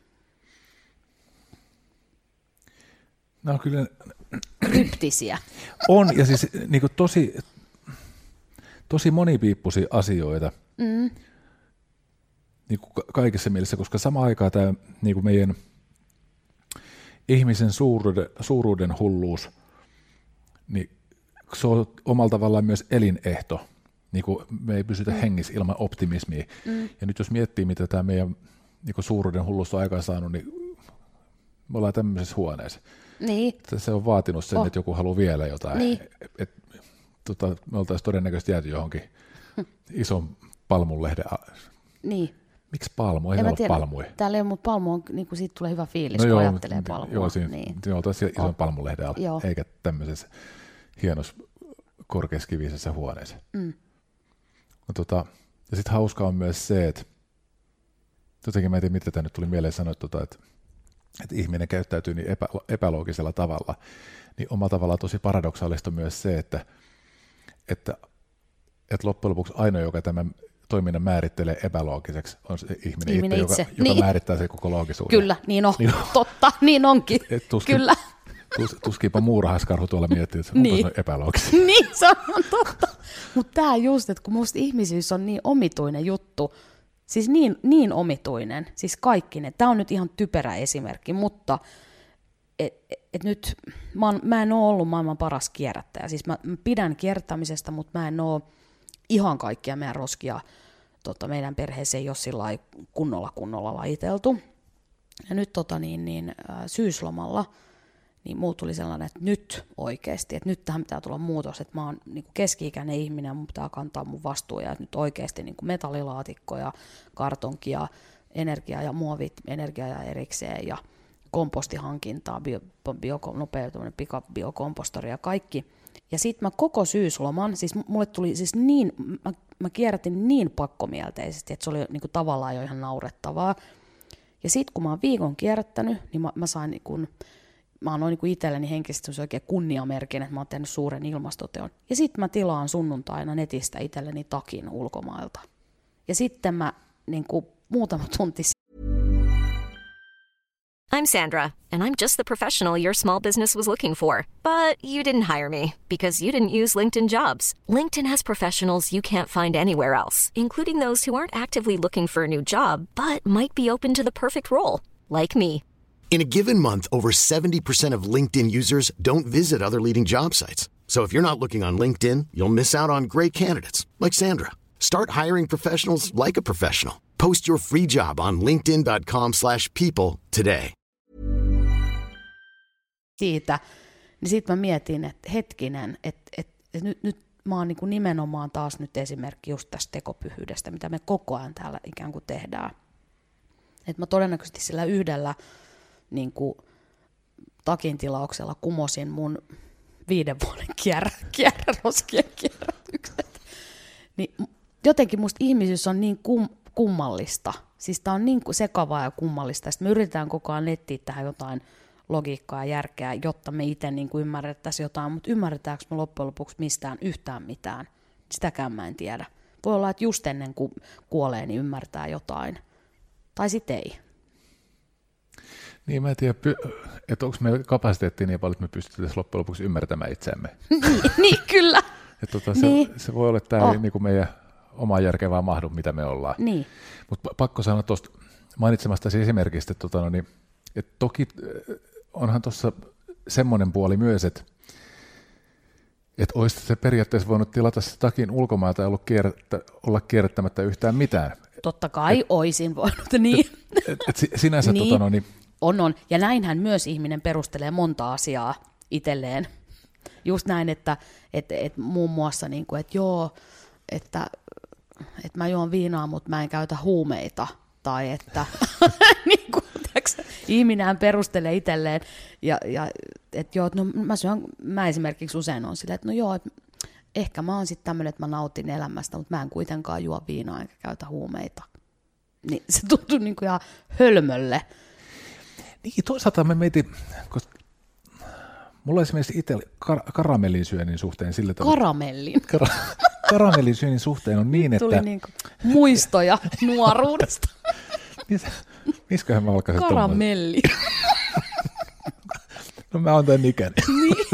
No kyllä kryptisiä. On, ja siis niin kuin tosi, tosi monipiippuisia asioita mm. niin kuin kaikissa mielessä, koska samaan aikaan tämä niin kuin meidän ihmisen suuruuden, suuruuden hulluus, niin se on omalla tavallaan myös elinehto. Niin kuin me ei pysytä mm. hengissä ilman optimismia. Mm. Ja nyt jos miettii, mitä tämä meidän niin kuin suuruuden hulluus on aikaan saanut, niin me ollaan tämmöisessä huoneessa. Niin. Se on vaatinut sen, oh. että joku haluaa vielä jotain. Niin. Et, et, tota, me oltaisiin todennäköisesti jääty johonkin ison palmunlehden. Niin. Miksi palmu? Ei ole palmuja. Täällä ei ole, mutta palmu on, niin kuin siitä tulee hyvä fiilis, no kun joo, ajattelee palmua. Joo, siinä, niin. siinä oltaisiin ison oh. palmunlehden alla, joo. eikä tämmöisessä hienossa korkeaskivisessä huoneessa. Mm. No, tota, ja sitten hauskaa on myös se, että jotenkin mä en tiedä, mitä tämä nyt tuli mieleen sanoa, tota, että että ihminen käyttäytyy niin epä, epäloogisella tavalla, niin omalla tavallaan tosi paradoksaalista on myös se, että, että, että loppujen lopuksi ainoa, joka tämän toiminnan määrittelee epäloogiseksi, on se ihminen, ihminen itse, itse, joka, joka niin. määrittää sen koko loogisuuden. Kyllä, niin on, niin on. Totta, niin onkin, et tuskin, kyllä. Tus, tuskiinpa muurahaiskarhu tuolla miettii, että onko niin. se epäloogisia. Niin, se on totta. Mutta tämä just, että kun musta ihmisyys on niin omituinen juttu, siis niin, niin omituinen, siis kaikkinen. Tämä on nyt ihan typerä esimerkki, mutta et, et nyt mä, on, mä en ole ollut maailman paras kierrättäjä. Siis mä, mä pidän kierrättämisestä, mutta mä en ole ihan kaikkia meidän roskia tota, meidän perheeseen ei ole sillä kunnolla kunnolla lajiteltu. Ja nyt tota, niin, niin, syyslomalla niin mulla tuli sellainen, että nyt oikeasti, että nyt tähän pitää tulla muutos, että mä oon niin kuin keski-ikäinen ihminen ja mun pitää kantaa mun vastuu ja että nyt oikeasti niin kuin metallilaatikkoja, kartonkia, energiaa ja muovit, energiaa ja erikseen ja kompostihankintaa, bio, bio, nopea pikabiokompostori ja kaikki. Ja sitten mä koko syysloman, siis mulle tuli siis niin, mä, mä kierrätin niin pakkomielteisesti, että se oli niin kuin tavallaan jo ihan naurettavaa. Ja sitten kun mä oon viikon kierrättänyt, niin mä, mä sain niin kuin, mä annoin niin itselleni henkisesti oikein kunniamerkin, että mä oon tehnyt suuren ilmastoteon. Ja sitten mä tilaan sunnuntaina netistä itselleni takin ulkomailta. Ja sitten mä niin kuin muutama tunti. I'm Sandra, and I'm just the professional your small business was looking for. But you didn't hire me because you didn't use LinkedIn Jobs. LinkedIn has professionals you can't find anywhere else, including those who aren't actively looking for a new job, but might be open to the perfect role, like me. In a given month, over seventy percent of LinkedIn users don't visit other leading job sites. So if you're not looking on LinkedIn, you'll miss out on great candidates like Sandra. Start hiring professionals like a professional. Post your free job on linkedin dot com slash people today. Siitä, niin sitten mä mietin, että hetkinen, että, että, että nyt, nyt mä oon niin kuin nimenomaan taas nyt esimerkki just tästä tekopyhyydestä, mitä me koko ajan täällä ikään kuin tehdään. Että mä todennäköisesti sillä yhdellä niin kuin takin tilauksella kumosin mun viiden vuoden kierrä, kierräroskien kierrätykset. Niin jotenkin musta ihmisyys on niin kum, kummallista. Siis tää on niin sekavaa ja kummallista. Sitten me yritetään koko ajan etsiä tähän jotain logiikkaa ja järkeä, jotta me itse niin kuin ymmärrettäisiin jotain, mutta ymmärretäänkö me loppujen lopuksi mistään yhtään mitään? Sitäkään mä en tiedä. Voi olla, että just ennen kuin kuolee, niin ymmärtää jotain. Tai sitten ei. Niin, mä en tiedä, että onko meillä kapasiteettia niin paljon, että me pystytään loppujen lopuksi ymmärtämään itseämme. niin, niin, kyllä. Tota, se, niin. se voi olla, että tämä oh. ei niin kuin meidän oma järkevää mahdu, mitä me ollaan. Niin. Mutta pakko sanoa tuosta mainitsemastasi esimerkistä, että, tota, no niin, että toki onhan tuossa semmoinen puoli myös, että, että olisi se periaatteessa voinut tilata se takin ulkomailta ja ollut kierrättä, olla kierrättämättä yhtään mitään. Totta kai et, oisin voinut, niin. Et, et, et sinänsä niin. tota, no, niin, on, on. Ja näinhän myös ihminen perustelee monta asiaa itselleen. Just näin, että et, et muun muassa, niin kuin, että joo, että, että mä juon viinaa, mutta mä en käytä huumeita. Tai että niin kuin, ihminenhän perustelee itselleen. Ja, ja, että joo, no, mä, syön, mä esimerkiksi usein on silleen, että no joo, että ehkä mä oon sitten tämmöinen, että mä nautin elämästä, mutta mä en kuitenkaan juo viinaa enkä käytä huumeita. Niin se tuntuu niin kuin ihan hölmölle. Niin, toisaalta me mietin, koska mulla esimerkiksi itse kar- karamellin syönnin suhteen sillä tavalla. Karamellin? Kar- karamellin syönnin suhteen on niin, tuli että... Niin muistoja nuoruudesta. Mis, misköhän mä alkaisin Karamelli. No mä oon tän ikäni. Niin.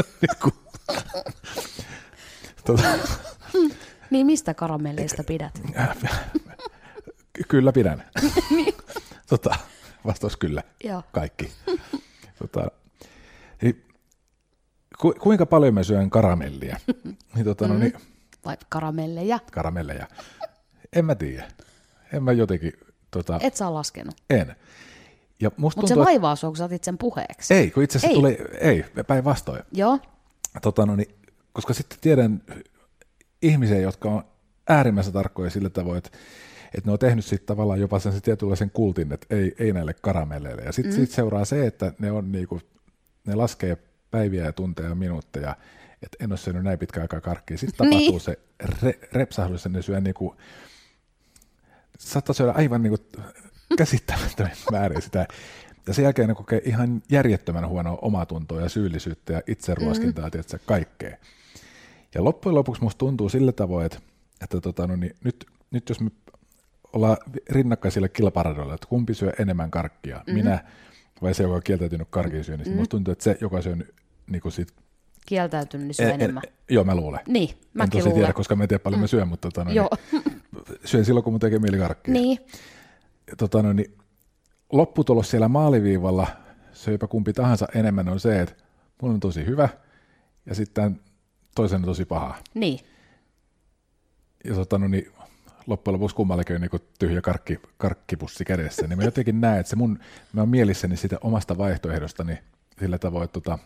tota, niin mistä karamelleista pidät? Kyllä pidän. Niin. tota, vastaus kyllä. Joo. Kaikki. Tota, niin, ku, kuinka paljon mä syön karamellia? Niin, tota, mm. no, niin, Vai karamelleja? Karamelleja. En mä tiedä. En mä jotenkin... Tota, et sä ole laskenut? En. Mutta se vaivaa sua, kun sä otit sen puheeksi. Ei, kun itse asiassa tuli... Ei, päinvastoin. Joo. Tota, no, niin, koska sitten tiedän ihmisiä, jotka on äärimmäisen tarkkoja sillä tavoin, että, että ne on tehnyt sitten tavallaan jopa sen tietynlaisen kultin, että ei, ei näille karamelleille. Ja sitten mm. sit seuraa se, että ne, on niinku, ne laskee päiviä ja tunteja ja minuutteja, että en ole syönyt näin pitkään aikaa karkkia. Sitten tapahtuu niin. se re, repsahdus, ja ne syö niinku, saattaa syödä aivan niinku käsittämättömän määrin sitä. Ja sen jälkeen ne kokee ihan järjettömän huonoa omatuntoa ja syyllisyyttä ja itseruoskintaa, mm. tietysti kaikkea. Ja loppujen lopuksi musta tuntuu sillä tavoin, että, että tota, no niin, nyt, nyt jos me ollaan rinnakkaisilla kilparadoilla, että kumpi syö enemmän karkkia, mm-hmm. minä vai se, joka on kieltäytynyt karkin syönnistä, mm-hmm. musta tuntuu, että se, joka syö niin kuin sit, kieltäytynyt, niin syö en, enemmän. En, joo, mä luulen. Niin, mäkin en tosi luulen. tiedä, koska mä en tiedä paljon mm. mä syön, mutta tota, no, niin, syön silloin, kun mun tekee mieli karkkia. Niin. Tota, no, niin, lopputulos siellä maaliviivalla, söipä kumpi tahansa enemmän, on se, että mulla on tosi hyvä ja sitten toisen on tosi paha. Niin. Ja tota, no, niin, loppujen lopuksi kummallekin on niin tyhjä karkki, karkkipussi kädessä, niin mä jotenkin näen, että se mun, mä oon mielissäni siitä omasta vaihtoehdostani sillä tavoin, että tota,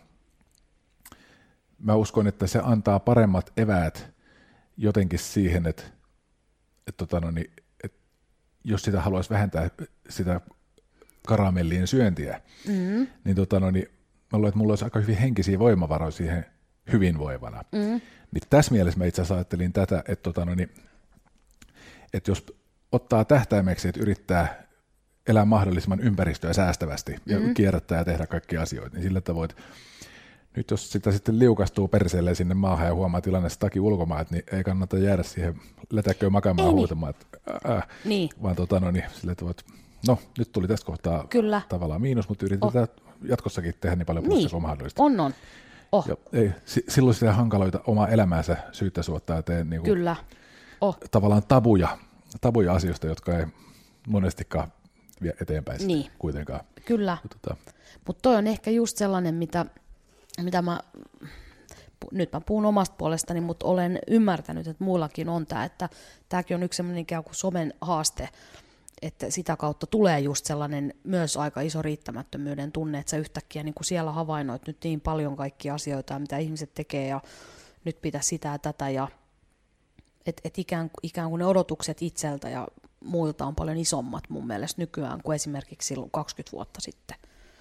mä uskon, että se antaa paremmat eväät jotenkin siihen, että, että, tota, no, niin, että jos sitä haluaisi vähentää sitä karamellien syöntiä, mm. niin, tota, no, niin mä luulen, että mulla olisi aika hyvin henkisiä voimavaroja siihen hyvinvoivana. Mm. Niin tässä mielessä mä itse asiassa ajattelin tätä, että, tota, no, niin, että jos ottaa tähtäimeksi, että yrittää elää mahdollisimman ympäristöä säästävästi mm-hmm. ja kierrättää ja tehdä kaikkia asioita, niin sillä tavoin, että nyt jos sitä sitten liukastuu perseelleen sinne maahan ja huomaa tilannessa takia ulkomaan, niin ei kannata jäädä siihen lätäkköön makaamaan ei huutamaan, niin. että, äh, niin. vaan tota, no, niin, sillä tavoin, että no nyt tuli tästä kohtaa Kyllä. tavallaan miinus, mutta yritetään oh. jatkossakin tehdä niin paljon plussia niin. kuin mahdollista. On, on. Oh. Ja, ei, s- silloin sitä hankaloita omaa elämäänsä syyttä suottaa ja tee niin kuin, Kyllä. Oh. tavallaan tabuja, tabuja asioista, jotka ei monestikaan vie eteenpäin niin. kuitenkaan. Kyllä, tota. Mutta toi on ehkä just sellainen, mitä, mitä mä, nyt mä puhun omasta puolestani, mutta olen ymmärtänyt, että muillakin on tämä, että tämäkin on yksi sellainen ikään kuin somen haaste, että sitä kautta tulee just sellainen myös aika iso riittämättömyyden tunne, että sä yhtäkkiä niin kuin siellä havainnoit nyt niin paljon kaikkia asioita, mitä ihmiset tekee ja nyt pitäisi sitä ja tätä ja että et ikään, ikään kuin ne odotukset itseltä ja muilta on paljon isommat mun mielestä nykyään kuin esimerkiksi silloin kaksikymmentä vuotta sitten.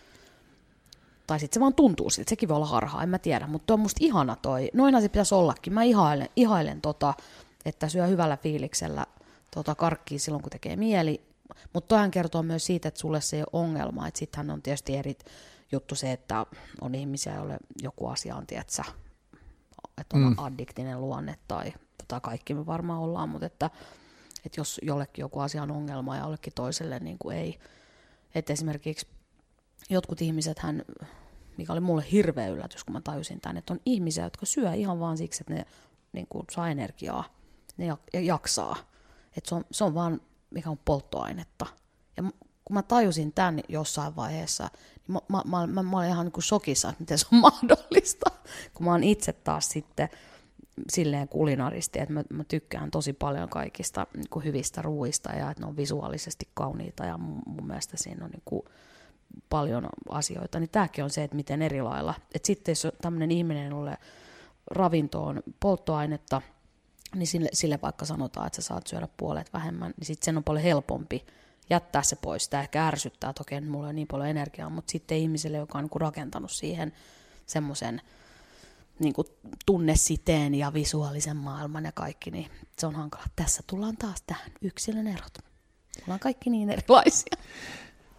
Tai sitten se vaan tuntuu siltä, sekin voi olla harhaa, en mä tiedä, mutta toi on musta ihana toi. Noinhan se pitäisi ollakin. Mä ihailen, ihailen tota, että syö hyvällä fiiliksellä tota karkkia silloin, kun tekee mieli. Mutta toihan kertoo myös siitä, että sulle se ei ole ongelma. Että sittenhän on tietysti eri juttu se, että on ihmisiä, joille joku asia on, tietsä, että on mm. addiktinen luonne tai tota kaikki me varmaan ollaan, mutta että, että jos jollekin joku asia on ongelma ja jollekin toiselle niin kuin ei. Että esimerkiksi jotkut ihmisethän, mikä oli mulle hirveä yllätys, kun mä tajusin tämän, että on ihmisiä, jotka syö ihan vaan siksi, että ne niin kuin saa energiaa, ne jaksaa. Että se on, se on vaan mikä on polttoainetta. Ja kun mä tajusin tämän jossain vaiheessa, niin mä, mä, mä, mä olin ihan niin kuin shokissa, että miten se on mahdollista, kun mä oon itse taas sitten silleen kulinaristi, että mä, mä tykkään tosi paljon kaikista niin kuin hyvistä ruuista ja että ne on visuaalisesti kauniita ja mun, mun mielestä siinä on niin kuin paljon asioita, niin tämäkin on se, että miten eri lailla. Että sitten jos tämmöinen ihminen, jolle ravinto on polttoainetta, niin sille, sille vaikka sanotaan, että sä saat syödä puolet vähemmän, niin sitten sen on paljon helpompi jättää se pois. Sitä ehkä ärsyttää, että okei, mulla on niin paljon energiaa, mutta sitten ihmiselle, joka on niin kuin rakentanut siihen semmoisen niin kuin tunnesiteen ja visuaalisen maailman ja kaikki, niin se on hankala. Tässä tullaan taas tähän yksilön erot. Ollaan kaikki niin erilaisia.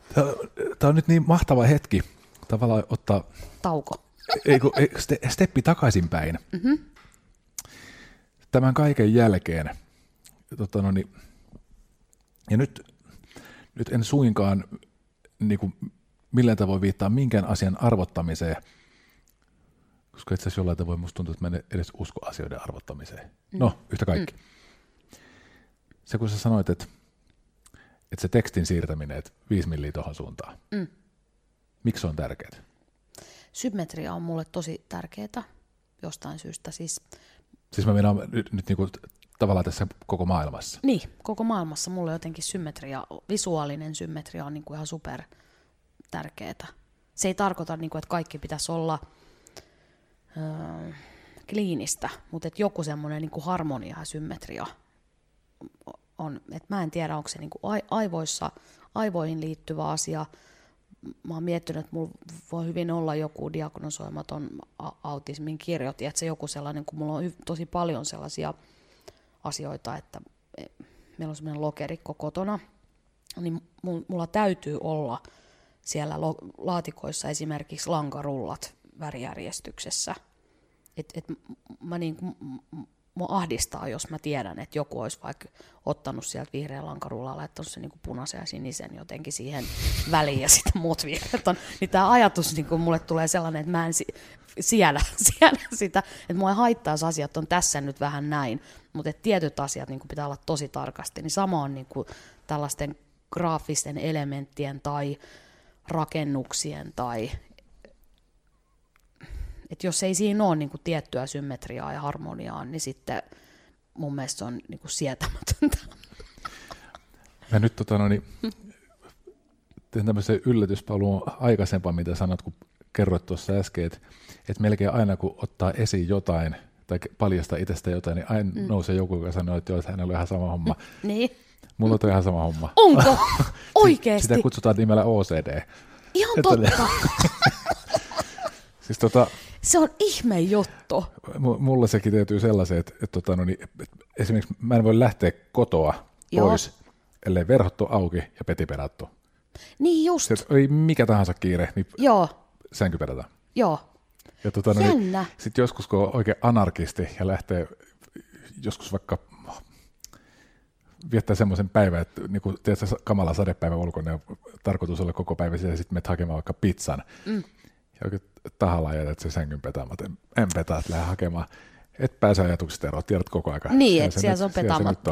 Tämä on nyt niin mahtava hetki tavallaan ottaa... Tauko. Ei, kun, ei, ste, steppi takaisinpäin. Mm-hmm. Tämän kaiken jälkeen. Tota, no niin, ja nyt, nyt en suinkaan niin kuin, millään tavoin viittaa minkään asian arvottamiseen, koska itse asiassa jollain tavoin musta tuntuu, että mä en edes usko asioiden arvottamiseen. Mm. No, yhtä kaikki. Mm. Se kun sä sanoit, että, että se tekstin siirtäminen, että viisi milliä tuohon suuntaan. Mm. Miksi se on tärkeää? Symmetria on mulle tosi tärkeää jostain syystä. Siis, siis mä meinaan nyt, nyt niin kuin, tavallaan tässä koko maailmassa. Niin, koko maailmassa mulle jotenkin symmetria, visuaalinen symmetria on niin kuin ihan super tärkeää. Se ei tarkoita, niin kuin, että kaikki pitäisi olla öö, kliinistä, mutta että joku semmoinen niin kuin harmonia ja symmetria on. Että mä en tiedä, onko se niin kuin aivoissa, aivoihin liittyvä asia. Mä oon miettinyt, että mulla voi hyvin olla joku diagnosoimaton autismin kirjoitin, että se joku sellainen, kun mulla on tosi paljon sellaisia asioita, että meillä on semmoinen lokerikko kotona, niin mulla täytyy olla siellä laatikoissa esimerkiksi lankarullat värijärjestyksessä. Et, et mä niin, mua ahdistaa, jos mä tiedän, että joku olisi vaikka ottanut sieltä vihreän lankarullaa, laittanut sen niin kuin punaisen ja sinisen jotenkin siihen väliin ja sitten muut vihreät on. Niin tämä ajatus, niin kuin mulle tulee sellainen, että mä en si- siedä, siedä sitä, että mua ei haittaa, jos asiat on tässä nyt vähän näin, mutta että tietyt asiat niin kuin pitää olla tosi tarkasti. Niin sama on niin kuin tällaisten graafisten elementtien tai rakennuksien tai... Että jos ei siinä ole niin kuin tiettyä symmetriaa ja harmoniaa, niin sitten mun mielestä se on niin kuin sietämätöntä. Mä nyt tota, no, niin, teen tämmöisen yllätyspaluun aikaisempaan, mitä sanot, kun kerroit tuossa äsken, että, että melkein aina kun ottaa esiin jotain tai paljastaa itsestä jotain, niin aina mm. nousee joku, joka sanoo, että, joo, että hänellä on ihan sama homma. Niin. Mulla on ihan sama homma. Onko? Oikeesti? Sitä kutsutaan nimellä O C D. Ihan totta. Siis tota... Se on ihme juttu. Mulla se kiteytyy sellaiseen, että, että, että, no niin, että esimerkiksi mä en voi lähteä kotoa Joo. pois, ellei verhot ole auki ja peti pedattu. Niin just. Se, ei mikä tahansa kiire, niin Joo. sänky pedataan. Joo. Ja tota, no niin, sitten joskus, kun on oikein anarkisti ja lähtee joskus vaikka viettää semmoisen päivän, että niin kun, tiedätkö, kamala sadepäivä ulkona ja tarkoitus olla koko päivä siellä ja sitten menet hakemaan vaikka pizzan. Mm. Ja oikein tahalla jätät se sängyn petaamat. En, en petaa, että lähde hakemaan. Et pääse ajatuksesta eroon, tiedät koko aika. Niin, että siellä se on petaamatta.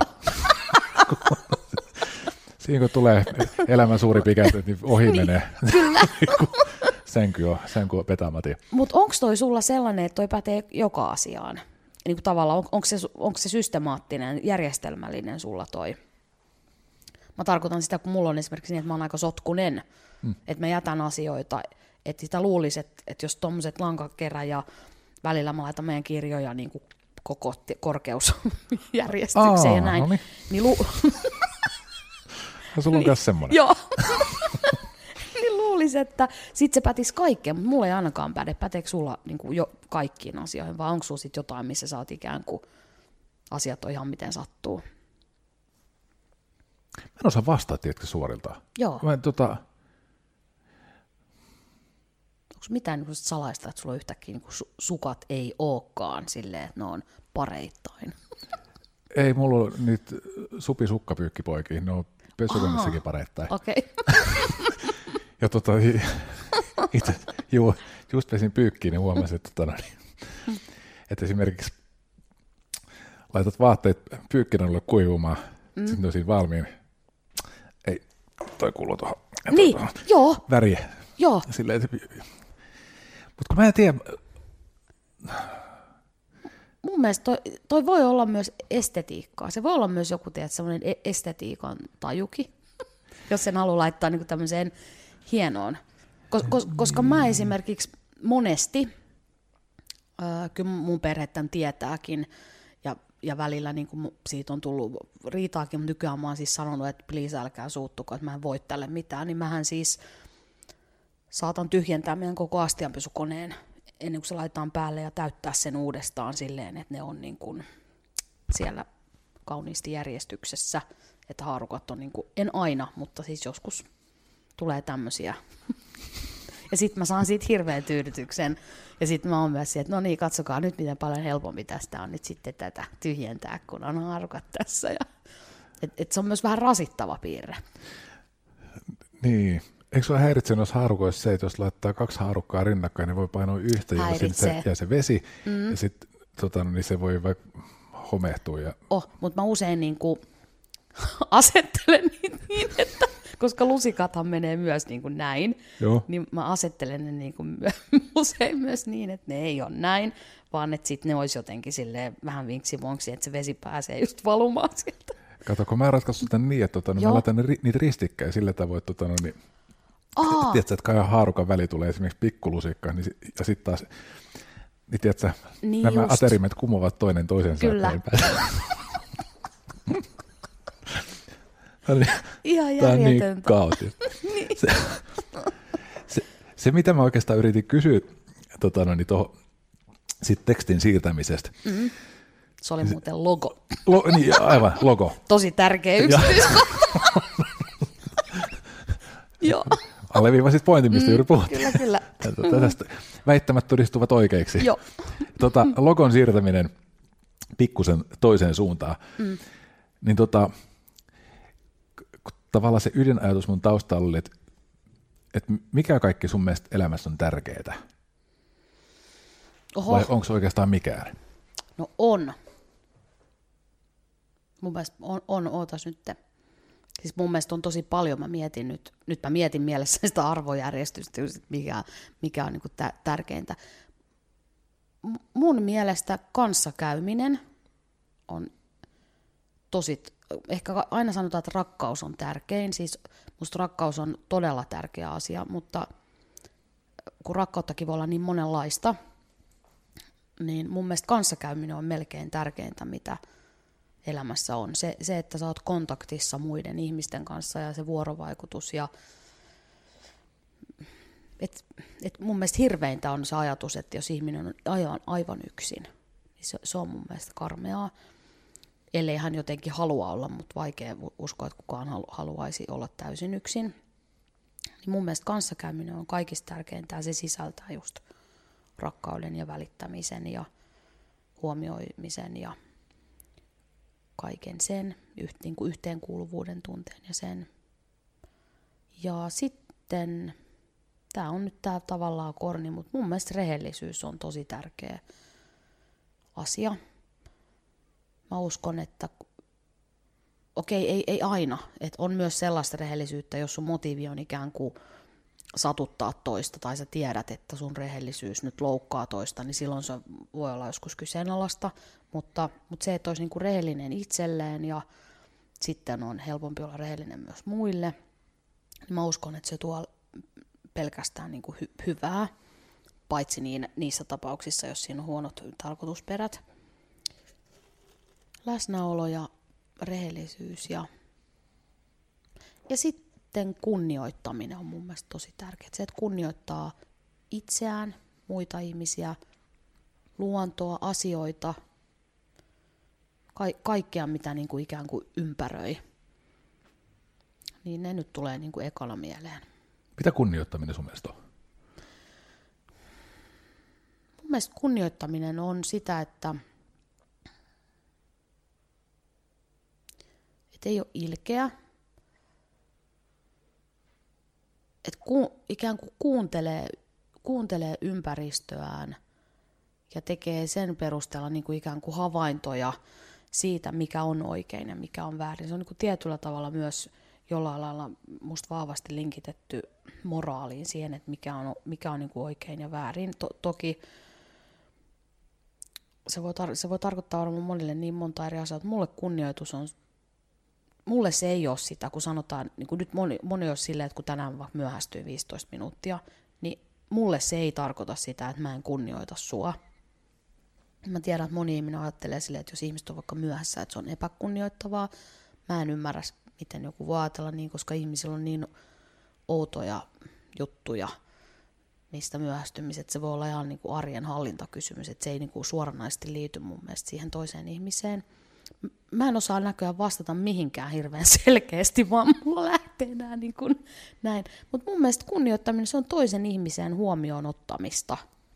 Siinä kun tulee elämän suuri pikäytys, niin ohi niin, menee. Kyllä. Sänky on, sänky on petaamatin. Mutta onko toi sulla sellainen, että toi pätee joka asiaan? Niin kuin tavallaan, on, onko se, onko se systemaattinen, järjestelmällinen sulla toi? Mä tarkoitan sitä, kun mulla on esimerkiksi niin, että mä oon aika sotkunen. Hmm. Että mä jätän asioita. Että sitä luulisi, että, että jos tuommoiset lankakerä ja välillä mä laitan meidän kirjoja niin kuin koko korkeusjärjestykseen ja näin. No niin. Niin lu... no, sulla on myös semmoinen. Joo. Niin luulisi, että sit se pätisi kaikkeen, mutta mulla ei ainakaan päde. Päteekö sulla niin kuin jo kaikkiin asioihin, vai onko sulla sit jotain, missä sä oot ikään kuin asiat on ihan miten sattuu? Mä en osaa vastata, tiedätkö, suoriltaan. Joo. Mä en, tota... Onko mitään niin salaista, että sulla yhtäkkiä niin sukat ei olekaan silleen, että ne on pareittain? Ei, mulla on niitä supisukkapyykkipoikia, ne on pesukoneessakin pareittain. Okei. Okay. Ja tota, itse juu, just pesin pyykkiin, niin huomasin, että, tota, niin, että esimerkiksi laitat vaatteet pyykkinälle kuivumaan, mm. sitten on siinä valmiin. Ei, toi kuuluu tuohon. Niin, tuohon joo. Väriä. Joo. Silleen, että... Mutta kun mä en tiedä... Mun mielestä toi, toi voi olla myös estetiikkaa. Se voi olla myös joku, tiedät, semmoinen estetiikan tajuki, jos sen haluaa laittaa niin kuin tämmöiseen hienoon. Kos, kos, koska mä esimerkiksi monesti, äh, kyllä mun perhe tämän tietääkin, ja, ja välillä niin kuin siitä on tullut riitaakin, mutta nykyään mä oon siis sanonut, että please älkää suuttuko, että mä en voi tälle mitään, niin mähän siis saatan tyhjentää meidän koko astianpesukoneen ennen kuin se laitetaan päälle ja täyttää sen uudestaan silleen, että ne on niin kuin siellä kauniisti järjestyksessä, että haarukat on, niin kuin, en aina, mutta siis joskus tulee tämmöisiä. Ja sitten mä saan siitä hirveän tyydytyksen. Ja sitten mä oon myös siihen, että no niin, katsokaa nyt miten paljon helpompi tästä on nyt sitten tätä tyhjentää, kun on haarukat tässä. Ja, et, et se on myös vähän rasittava piirre. Niin. Eikö sua häiritse noissa haarukoissa se, että jos laittaa kaksi haarukkaa rinnakkain, niin voi painoa yhtä, jolloin se jää se vesi, mm. ja sitten tota, niin se voi vaikka homehtua. Ja... Oh, mutta mä usein niin kuin asettelen niitä niin, että koska lusikathan menee myös niin kuin näin, Joo. niin mä asettelen ne niin kuin usein myös niin, että ne ei ole näin, vaan että sitten ne olisi jotenkin silleen vähän vinksi-vonksi, että se vesi pääsee just valumaan sieltä. Kato, kun mä ratkaisun tämän niin, että tota, niin mä laitan ri, niitä ristikkäin sillä tavoin, että tota, no, niin, tiedätkö, että kai haarukan väli tulee esimerkiksi pikkulusikka, niin, ja sitten taas, niin tiedätkö, niin nämä just. Aterimet kumovat toinen toisensa. Kyllä. Tämä on, ihan tämä on niin kaoottista. niin. se, se, se, mitä mä oikeastaan yritin kysyä tota, no, niin toho, sit tekstin siirtämisestä. Mm-hmm. Se oli muuten logo. Lo, niin, aivan, logo. Tosi tärkeä yksityiskohta. Joo. Alleviivasit pointin, mistä mm, juuri puhuttiin. Kyllä, kyllä. Tästä väittämät todistuvat oikeiksi. Joo. Tota, logon siirtäminen pikkusen toiseen suuntaan. Mm. Niin tota, tavallaan se ydinajatus mun taustalla oli, että, että mikä kaikki sun mielestä elämässä on tärkeää? Oho. Vai onko se oikeastaan mikään? No on. Mun mielestä on, on ootas nyt. Siis mun mielestä on tosi paljon, mä mietin nyt, nyt mä mietin mielessä sitä arvojärjestystä, mikä, mikä on niin kuin tä, tärkeintä. Mun mielestä kanssakäyminen on tosi, ehkä aina sanotaan, että rakkaus on tärkein, siis musta rakkaus on todella tärkeä asia, mutta kun rakkauttakin voi olla niin monenlaista, niin mun mielestä kanssakäyminen on melkein tärkeintä, mitä elämässä on. Se, se, että sä oot kontaktissa muiden ihmisten kanssa ja se vuorovaikutus. Ja et, et mun mielestä hirveintä on se ajatus, että jos ihminen on aivan, aivan yksin, niin se, se on mun mielestä karmeaa. Ellei hän jotenkin halua olla, mutta vaikea uskoa, että kukaan haluaisi olla täysin yksin. Niin mun mielestä kanssakäyminen on kaikista tärkeintä. Se sisältää just rakkauden ja välittämisen ja huomioimisen ja kaiken sen, niin kuin yhteenkuuluvuuden tunteen ja sen. Ja sitten, tämä on nyt tämä tavallaan korni, mutta mun mielestä rehellisyys on tosi tärkeä asia. Mä uskon, että okei, ei, ei aina, että on myös sellaista rehellisyyttä, jos sun motiivi on ikään kuin satuttaa toista, tai sä tiedät, että sun rehellisyys nyt loukkaa toista, niin silloin se voi olla joskus kyseenalaista, mutta, mutta se, että olisi niinku rehellinen itselleen ja sitten on helpompi olla rehellinen myös muille, niin mä uskon, että se tuo pelkästään niinku hy- hyvää, paitsi niin, niissä tapauksissa, jos siinä on huonot tarkoitusperät. Läsnäolo ja rehellisyys ja, ja sitten Sitten kunnioittaminen on mun mielestä tosi tärkeää. Se, että kunnioittaa itseään, muita ihmisiä, luontoa, asioita, ka- kaikkea mitä niin kuin ikään kuin ympäröi, niin ne nyt tulee niin kuin ekana mieleen. Mitä kunnioittaminen sun mielestä on? Mun mielestä kunnioittaminen on sitä, että, että ei ole ilkeä. Että ku, ikään kuin kuuntelee, kuuntelee ympäristöään ja tekee sen perusteella niin kuin ikään kuin havaintoja siitä, mikä on oikein ja mikä on väärin. Se on niin kuin tietyllä tavalla myös jollain lailla musta vahvasti linkitetty moraaliin siihen, että mikä on, mikä on niin kuin oikein ja väärin. To, toki se voi, tar- se voi tarkoittaa varmaan monille niin monta eri asiaa, että mulle kunnioitus on Mulle se ei ole sitä, kun sanotaan, niin kun nyt moni, moni olisi silleen, että kun tänään vaikka myöhästyy viisitoista minuuttia, niin mulle se ei tarkoita sitä, että mä en kunnioita sua. Mä tiedän, että moni ihminen ajattelee silleen, että jos ihmiset on vaikka myöhässä, että se on epäkunnioittavaa. Mä en ymmärrä, miten joku voi ajatella niin, koska ihmisillä on niin outoja juttuja niistä myöhästymiset. Se voi olla ihan niin kuin arjen hallintakysymys, että se ei niin kuin suoranaisesti liity mun mielestä siihen toiseen ihmiseen. Mä en osaa näköjään vastata mihinkään hirveän selkeästi, vaan mulla lähtee lähteä enää niin kuin näin. Mutta mun mielestä kunnioittaminen, se on toisen ihmisen huomioon ottamista.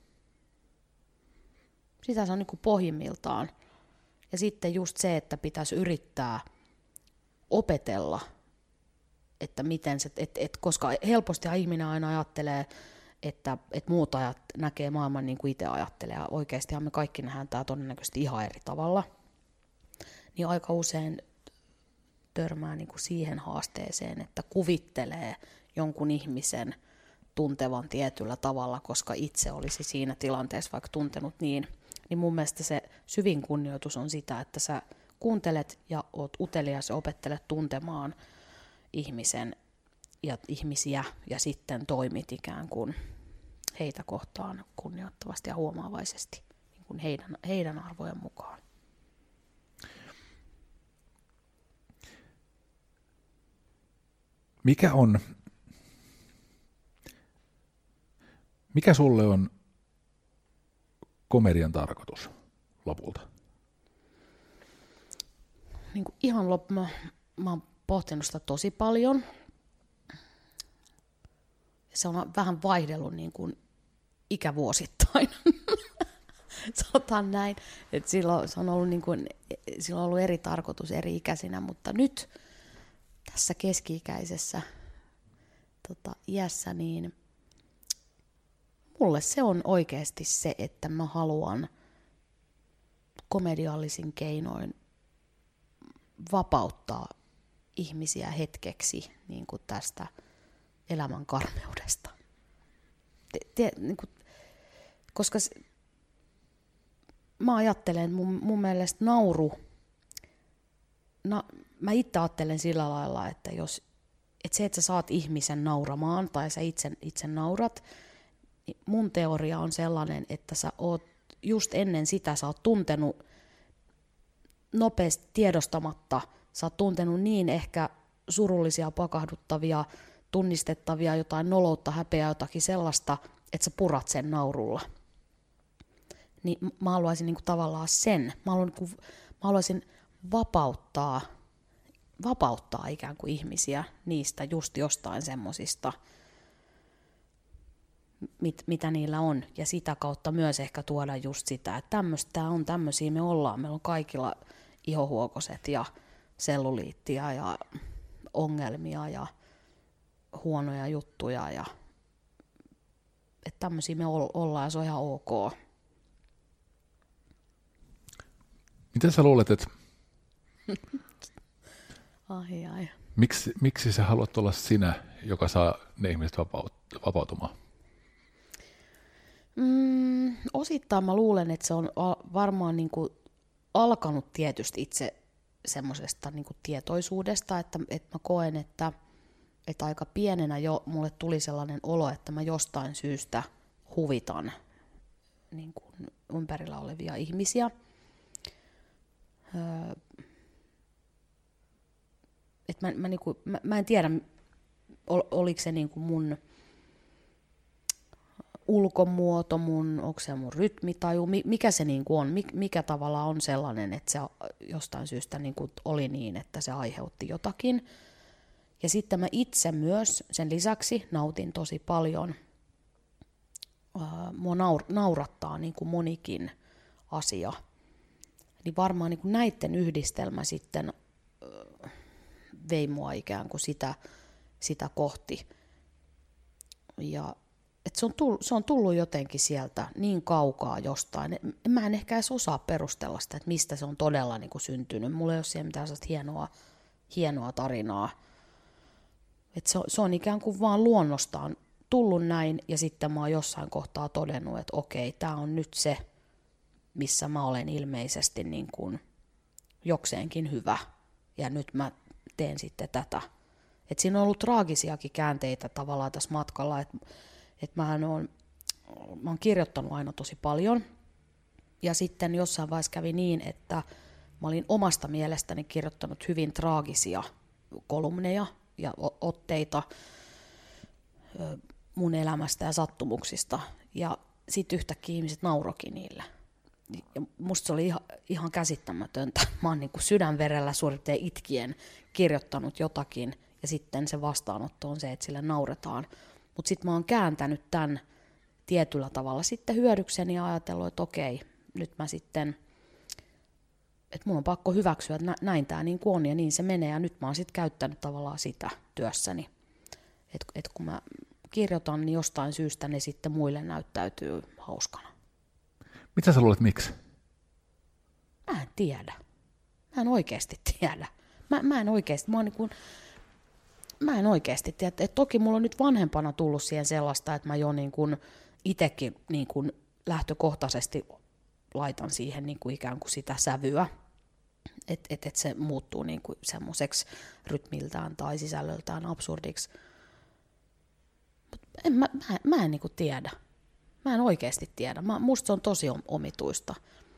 Sitä se on niin kuin pohjimmiltaan. Ja sitten just se, että pitäisi yrittää opetella, että miten se, et, et, koska helposti ihminen aina ajattelee, että et muut ajat näkee maailman niin kuin itse ajattelee, ja oikeastihan me kaikki nähdään tämä todennäköisesti ihan eri tavalla, niin aika usein törmää niin kuin siihen haasteeseen, että kuvittelee jonkun ihmisen tuntevan tietyllä tavalla, koska itse olisi siinä tilanteessa vaikka tuntenut niin, niin mun mielestä se syvin kunnioitus on sitä, että sä kuuntelet ja oot utelias ja opettelet tuntemaan ihmisen ja ihmisiä ja sitten toimit ikään kuin heitä kohtaan kunnioittavasti ja huomaavaisesti niin kuin heidän, heidän arvojen mukaan. Mikä on, mikä sulle on komedian tarkoitus lopulta? Niin kuin ihan loppu, mä, mä oon pohtinut sitä tosi paljon. Se on vähän vaihdellut niin kuin ikävuosittain. Sanotaan näin, että silloin se on ollut, niin kuin, silloin on ollut eri tarkoitus eri ikäisinä, mutta nyt tässä keski-ikäisessä tota, iässä, niin mulle se on oikeasti se, että mä haluan komediallisin keinoin vapauttaa ihmisiä hetkeksi niin kuin tästä elämän karmeudesta. Te, te, niin kuin, koska se, mä ajattelen, mun, mun mielestä nauru, na, mä itse ajattelen sillä lailla, että jos, että se, että sä saat ihmisen nauramaan tai sä itse, itse naurat, niin mun teoria on sellainen, että sä oot just ennen sitä, sä oot tuntenut nopeasti tiedostamatta, sä oot tuntenut niin ehkä surullisia, pakahduttavia, tunnistettavia, jotain noloutta, häpeää, jotakin sellaista, että sä purat sen naurulla. Niin mä haluaisin niinku tavallaan sen, mä, haluan, niinku, mä haluaisin vapauttaa, vapauttaa ikään kuin ihmisiä niistä just jostain semmosista, mit, mitä niillä on. Ja sitä kautta myös ehkä tuoda just sitä, että tämmöistä on, tämmöisiä me ollaan. Meillä on kaikilla ihohuokoset ja selluliittia ja ongelmia ja huonoja juttuja. Ja, että tämmöisiä me ollaan ja se on ihan ok. Miten sä luulet, että ai, ai. Miksi, miksi sä haluat olla sinä, joka saa ne ihmiset vapaut- vapautumaan? Mm, osittain mä luulen, että se on varmaan niin kuin alkanut tietysti itse semmoisesta niin kuin tietoisuudesta, että, että mä koen, että, että aika pienenä jo mulle tuli sellainen olo, että mä jostain syystä huvitan niin kuin ympärillä olevia ihmisiä. Öö, et mä, mä, niinku, mä, mä en tiedä, ol, oliko se niinku mun ulkomuoto, mun, onko se mun rytmitaju, mikä se niinku on, mikä tavalla on sellainen, että se jostain syystä niinku oli niin, että se aiheutti jotakin. Ja sitten mä itse myös sen lisäksi nautin tosi paljon, mua naur, naurattaa niinku monikin asia. Niin varmaan niin kuin näiden yhdistelmä sitten äh, vei mua ikään kuin sitä, sitä kohti. Ja et se, on tullut, se on tullut jotenkin sieltä niin kaukaa jostain. Mä en ehkä edes osaa perustella sitä, että mistä se on todella niin kuin syntynyt. Mulla ei ole siellä mitään sellaista hienoa, hienoa tarinaa. Et se, on, se on ikään kuin vaan luonnostaan tullut näin, ja sitten mä oon jossain kohtaa todennut, että okei, tää on nyt se, missä mä olen ilmeisesti niin kuin jokseenkin hyvä, ja nyt mä teen sitten tätä. Et siinä on ollut traagisiakin käänteitä tavallaan tässä matkalla, että et mähän oon, mä oon kirjoittanut aina tosi paljon, ja sitten jossain vaiheessa kävi niin, että mä olin omasta mielestäni kirjoittanut hyvin traagisia kolumneja ja otteita mun elämästä ja sattumuksista, ja sitten yhtäkkiä ihmiset nauroikin niille. Ja musta se oli ihan, ihan käsittämätöntä. Mä oon niin kuin sydänverellä suurin piirtein itkien kirjoittanut jotakin, ja ja sitten se vastaanotto on se, että sille nauretaan. Mutta sitten mä oon kääntänyt tämän tietyllä tavalla sitten hyödykseni ja ajatellut, että okei, nyt mä sitten, että mun on pakko hyväksyä, että näin tämä niin kuin on ja niin se menee, ja nyt mä oon sitten käyttänyt tavallaan sitä työssäni. Että et kun mä kirjoitan, niin jostain syystä ne sitten muille näyttäytyy hauskana. Mitä sä luulet, miksi? Mä en tiedä. Mä en oikeasti tiedä. Mä, mä en oikeasti, mä, niin kuin, mä en oikeasti tiedä. Et toki mulla on nyt vanhempana tullut siihen sellaista, että mä jo niin kuin itsekin niin kuin lähtökohtaisesti laitan siihen niin kuin ikään kuin sitä sävyä. Että et, et se muuttuu niin kuin semmoiseksi rytmiltään tai sisällöltään absurdiksi. En, mä, mä, mä en niin kuin tiedä. Mä en oikeasti tiedä. Mä, musta se on tosi omituista.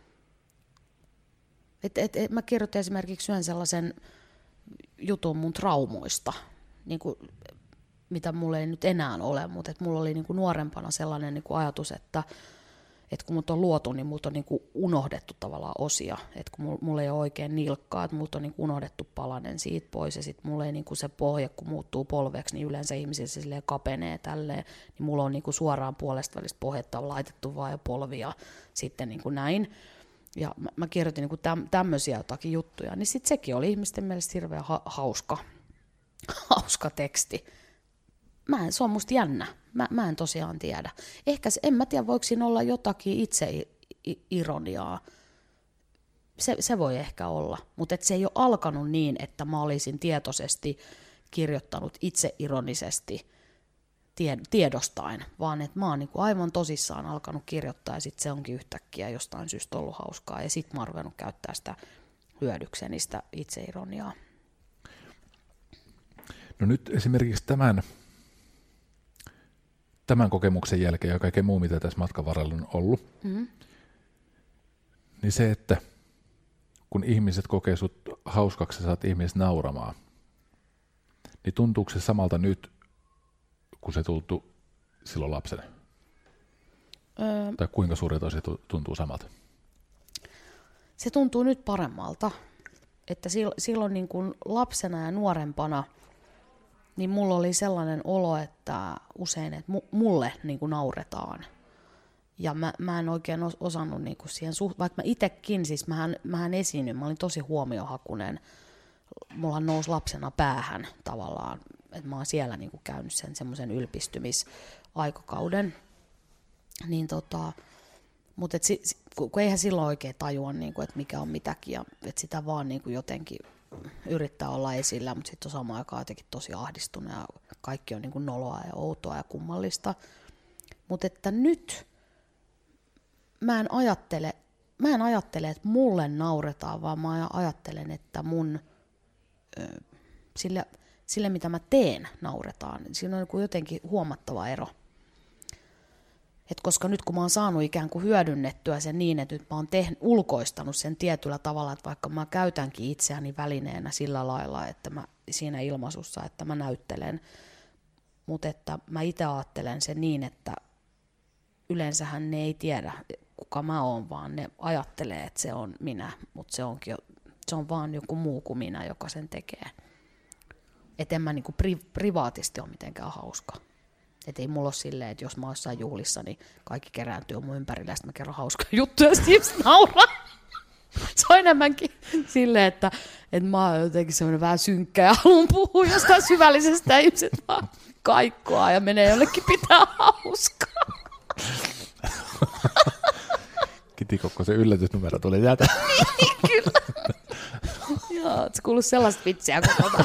Et, et, et, mä kirjoitin esimerkiksi yhden sellaisen jutun mun traumoista, niin kuin, mitä mulla ei nyt enää ole, mutta et mulla oli niin kuin nuorempana sellainen niin kuin ajatus, että et kun mut on luotu, niin multa on niin kuin unohdettu tavallaan osia. Et kun mulla, mulla ei ole oikein nilkkaa, että multa on niin kuin unohdettu palanen siitä pois, ja sitten mulla ei niin kuin se pohja, kun muuttuu polveksi, niin yleensä ihmisillä se silleen kapenee tälleen, niin mulla on niin kuin suoraan puolesta välistä pohjetta laitettu vaan ja polvia sitten niin kuin näin. Ja mä, mä kirjoitin niin kuin täm, tämmöisiä jotakin juttuja, niin sitten sekin oli ihmisten mielestä hirveän ha- hauska, hauska teksti. Mä en, se on musta jännä. Mä, mä en tosiaan tiedä. Ehkä se, en mä tiedä, voiko siinä olla jotakin itseironiaa. Se, se voi ehkä olla, mutta se ei ole alkanut niin, että mä olisin tietoisesti kirjoittanut itseironisesti tiedostaen, vaan että mä oon niin kuin aivan tosissaan alkanut kirjoittaa ja sitten se onkin yhtäkkiä jostain syystä ollut hauskaa ja sitten mä oon ruvennut käyttää sitä hyödykseni, sitä itseironiaa. No nyt esimerkiksi tämän, tämän kokemuksen jälkeen ja kaiken muu, mitä tässä matkan varrella on ollut, mm-hmm. niin se, että kun ihmiset kokee sut hauskaksi ja saat ihmiset nauramaan, niin tuntuuko se samalta nyt, kun se tuntuu silloin lapsena? Öö, tai kuinka suurelta se tuntuu samalta? Se tuntuu nyt paremmalta. Että silloin niin kuin lapsena ja nuorempana, niin mulla oli sellainen olo, että usein, että mulle niin kuin nauretaan. Ja mä, mä en oikein osannut niin kuin siihen suht... Vaikka mä itekin, siis mähän, mähän esiinnyin, mä olin tosi huomiohakunen. Mulla nousi lapsena päähän tavallaan, että mä oon siellä niin kuin käynyt sen semmoisen ylpistymisaikakauden. Niin tota... Mutta si, kun eihän silloin oikein tajua, niin kuin, että mikä on mitäkin, ja että sitä vaan niin kuin jotenkin yrittää olla esillä, mutta sitten on samaan aikaan jotenkin tosi ahdistunut, ja kaikki on niin kuin noloa ja outoa ja kummallista. Mutta että nyt mä en, ajattele, mä en ajattele, että mulle nauretaan, vaan mä ajattelen, että mun, sille, sille mitä mä teen, nauretaan. Siinä on niin jotenkin huomattava ero. Et koska nyt kun mä oon saanut ikään kuin hyödynnettyä sen niin, että nyt mä oon tehnyt, ulkoistanut sen tietyllä tavalla, että vaikka mä käytänkin itseäni välineenä sillä lailla, että mä siinä ilmaisussa, että mä näyttelen, mutta että mä itse ajattelen sen niin, että yleensähän ne ei tiedä, kuka mä oon, vaan ne ajattelee, että se on minä, mutta se, onkin, se on vaan joku muu kuin minä, joka sen tekee. Että en mä niinku pri- privaatisti ole mitenkään hauska. Että ei mulla ole silleen, että jos mä oon jossain juhlissa, niin kaikki kerääntyy mun ympärillä ja sitten mä kerron hauskaa juttuja ja sitten nauraa. Se on enemmänkin silleen, että, että mä oon jotenkin semmoinen vähän synkkä ja haluan puhua jostain syvällisestä ja ihmiset vaan kaikkoa ja menee jollekin pitää hauskaa. Kitikokko se yllätysnumero tuli jätä. Niin, kyllä. Joo, se kuuluu sellaista vitsiä koko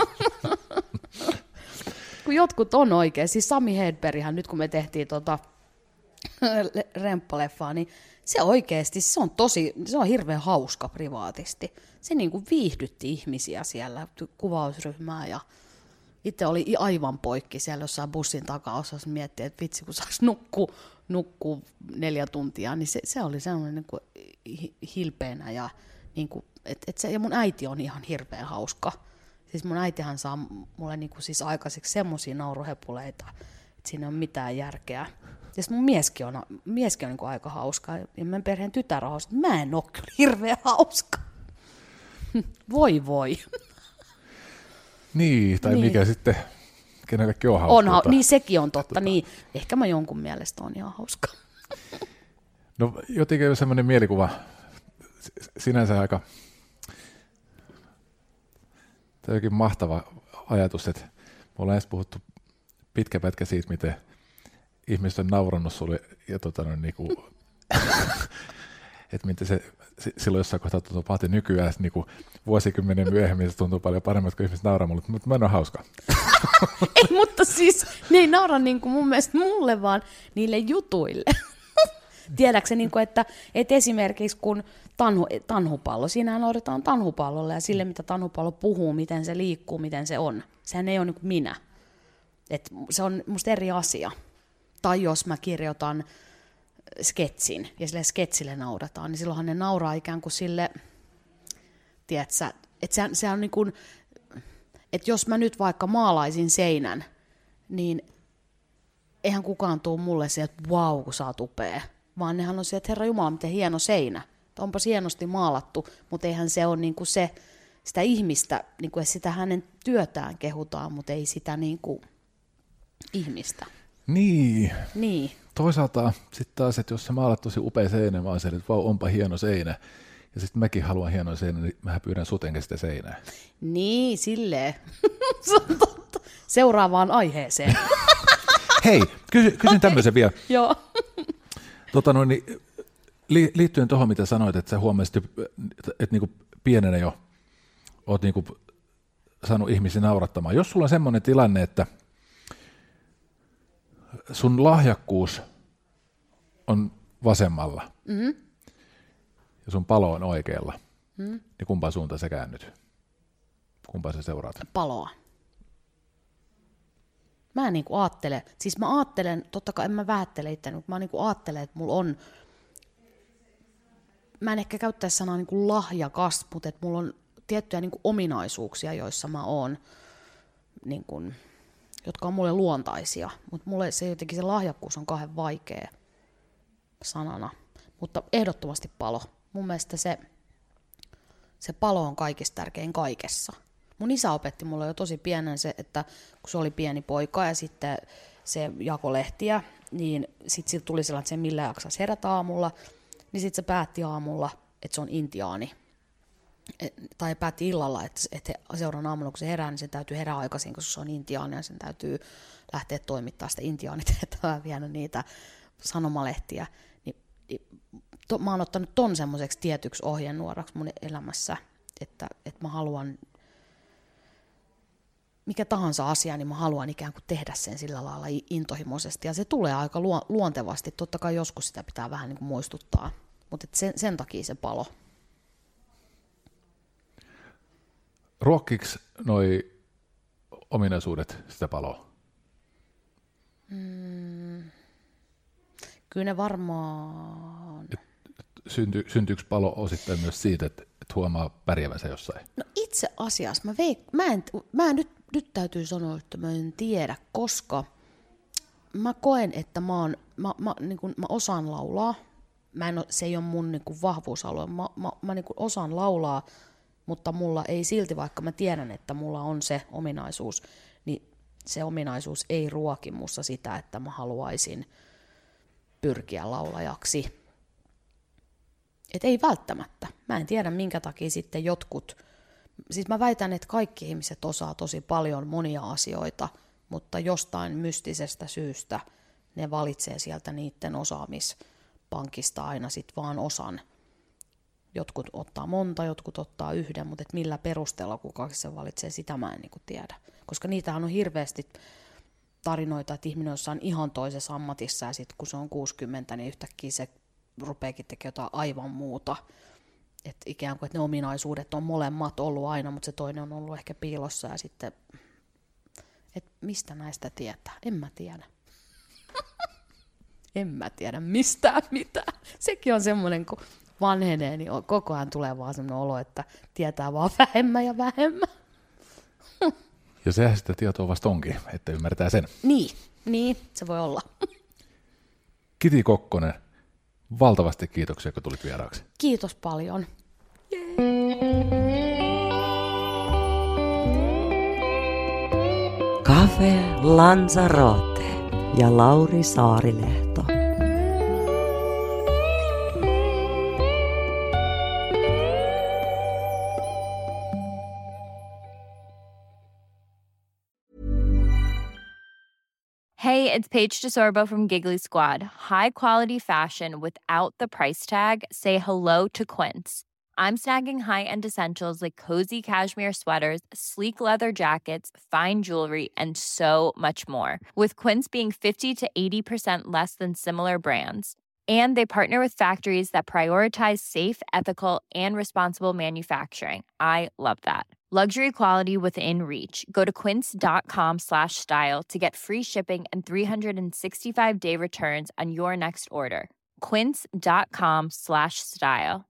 kun jotkut on oikein, siis Sami Hedberghän nyt kun me tehtiin tota remppaleffaa, niin se oikeasti, se on tosi, se on hirveän hauska privaatisti. Se niin kuin viihdytti ihmisiä siellä, kuvausryhmää ja itse oli aivan poikki siellä jossain bussin takaosassa miettiä, että vitsi kun saisi nukkua, nukkua neljä tuntia, niin se, se oli sellainen niin kuin hilpeänä ja, niin kuin, et, et se, ja mun äiti on ihan hirveän hauska. Siis mun äitihän saa mulle niinku siis aikaiseksi semmosia nauruhepuleita, että siinä ei ole mitään järkeä. Ja mun mieskin on, mieskin on niinku aika hauska. Ja meidän perheen tytär on hauska. Mä en oo kyllä hirveän hauska. Voi voi. Niin, tai Niin. mikä sitten, kenellekin on hauska. Onha, niin sekin on totta, niin ehkä mä jonkun mielestä on ihan hauska. No jotenkin on semmoinen mielikuva, sinänsä aika, tämä jokin mahtava ajatus, että me ollaan edes puhuttu pitkä pätkä siitä, miten ihmiset on naurannut sulle ja tota, no, niin kuin, että miten se silloin jossain kohtaa tuntuu paati nykyään, niin kuin vuosikymmenen myöhemmin se tuntuu paljon paremmin, kun ihmiset nauraa mulle, mutta mä en ole hauska. Ei, mutta siis ne ei naura niin kuin mun mielestä mulle, vaan niille jutuille. Tiedätkö niin kuin, että, että esimerkiksi kun tanhu, tanhupallo, siinähän naurataan tanhupallolle ja sille, mitä tanhupallo puhuu, miten se liikkuu, miten se on. Sehän ei ole niin kuin minä. Et se on musta eri asia. Tai jos mä kirjoitan sketsin ja sille sketsille naurataan, niin silloinhan ne nauraa ikään kuin sille, tiedätkö, että se, se on niin kuin, että jos mä nyt vaikka maalaisin seinän, niin eihän kukaan tuu mulle siihen, että vau, kun sä oot upea. Vaan nehän on se, että herra jumala, miten hieno seinä. Onpas hienosti maalattu, mutta eihän se ole niin kuin se, sitä ihmistä, niin kuin sitä hänen työtään kehutaan, mutta ei sitä niin kuin ihmistä. Niin. Niin. Toisaalta sitten taas, että jos sä maalat tosi upea seinä, vaan se, että vau, onpa hieno seinä, ja sitten mäkin haluan hieno seinä, niin mä pyydän sutenkin sitä seinää. Niin, silleen. Se on totta. Seuraavaan aiheeseen. Hei, kysy, kysyn okay. tämmöisen vielä. Joo. Tota noin, niin, li, liittyen tuohon, mitä sanoit, että sä huomasit, että, että niinku pienenä jo oot niinku saanut ihmisiä naurattamaan. Jos sulla on semmoinen tilanne, että sun lahjakkuus on vasemmalla mm-hmm. ja sun palo on oikealla, mm-hmm. niin kumpaan suuntaan sä käännyt? Kumpaan sä seuraat? Paloa. Mä en niinku aattele, siis mä aattelen, totta kai en mä vähättele itseäni, mutta mä niinku aattelen, että mulla on, mä en ehkä käyttäisi sanaa niinku lahjakas, mutta että mulla on tiettyjä niinku ominaisuuksia, joissa mä oon, niinku, jotka on mulle luontaisia, mutta mulle se jotenkin se lahjakkuus on kauhean vaikea sanana, mutta ehdottomasti palo. Mun mielestä se, se palo on kaikista tärkein kaikessa. Mun isä opetti mulle jo tosi pienen se, että kun se oli pieni poika ja sitten se jako lehtiä, niin sitten siltä tuli sellainen, että se millä jaksaisi herätä aamulla, niin sitten se päätti aamulla, että se on intiaani. Et, tai päätti illalla, että, että seuraan aamulla, kun se herää, niin sen täytyy herää aikaisin, koska se on intiaani ja sen täytyy lähteä toimittaa sitä intiaanitehtävää, viedä niitä sanomalehtiä. Niin, niin, to, mä oon ottanut ton semmoiseksi tietyksi ohjenuoraksi mun elämässä, että, että mä haluan mikä tahansa asia, niin mä haluan ikään kuin tehdä sen sillä lailla intohimoisesti. Ja se tulee aika luontevasti. Totta kai joskus sitä pitää vähän niin kuin muistuttaa. Mutta sen, sen takia se palo. Ruokkiks noi ominaisuudet sitä paloa? Mm, kyllä ne varmaan... Synty, syntyykö palo osittain myös siitä, että, että huomaa pärjäävänsä jossain? No itse asiassa mä, veik- mä, en, mä en nyt, nyt täytyy sanoa, että mä en tiedä, koska mä koen, että mä, oon, mä, mä, niin kun, mä osaan laulaa. Mä en ole, se ei ole mun niin kun vahvuusalue. Mä, mä, mä niin kun osaan laulaa, mutta mulla ei silti, vaikka mä tiedän, että mulla on se ominaisuus, niin se ominaisuus ei ruoki mussa sitä, että mä haluaisin pyrkiä laulajaksi. Et ei välttämättä. Mä en tiedä, minkä takia sitten jotkut... Siis mä väitän, että kaikki ihmiset osaa tosi paljon monia asioita, mutta jostain mystisestä syystä ne valitsee sieltä niiden osaamispankista aina sit vaan osan. Jotkut ottaa monta, jotkut ottaa yhden, mutta et millä perusteella kuka se valitsee, sitä mä en niinku tiedä. Koska niitähän on hirveästi tarinoita, että ihminen on ihan toisessa ammatissa ja sitten kun se on kuusikymmentä, niin yhtäkkiä se rupeekin tekemään jotain aivan muuta. Että ikään kuin että ne ominaisuudet on molemmat ollut aina, mutta se toinen on ollut ehkä piilossa ja sitten, että mistä näistä tietää? En mä tiedä. en mä tiedä mistään mitään. Sekin on semmoinen, kun vanhenee, niin koko ajan tulee vaan semmoinen olo, että tietää vaan vähemmän ja vähemmän. Ja sehän sitä tietoa vasta onkin, että ymmärtää sen. Niin, niin se voi olla. Kiti Kokkonen, valtavasti kiitoksia, kun tulit vieraaksi. Kiitos paljon. Cafe Lanzarote ja Lauri Saarilehto. Hey, it's Paige DeSorbo from Giggly Squad. High quality fashion without the price tag. Say hello to Quince. I'm snagging high-end essentials like cozy cashmere sweaters, sleek leather jackets, fine jewelry, and so much more. With Quince being fifty to eighty percent less than similar brands. And they partner with factories that prioritize safe, ethical, and responsible manufacturing. I love that. Luxury quality within reach. Go to quince.com slash style to get free shipping and three sixty-five day returns on your next order. Quince.com slash style.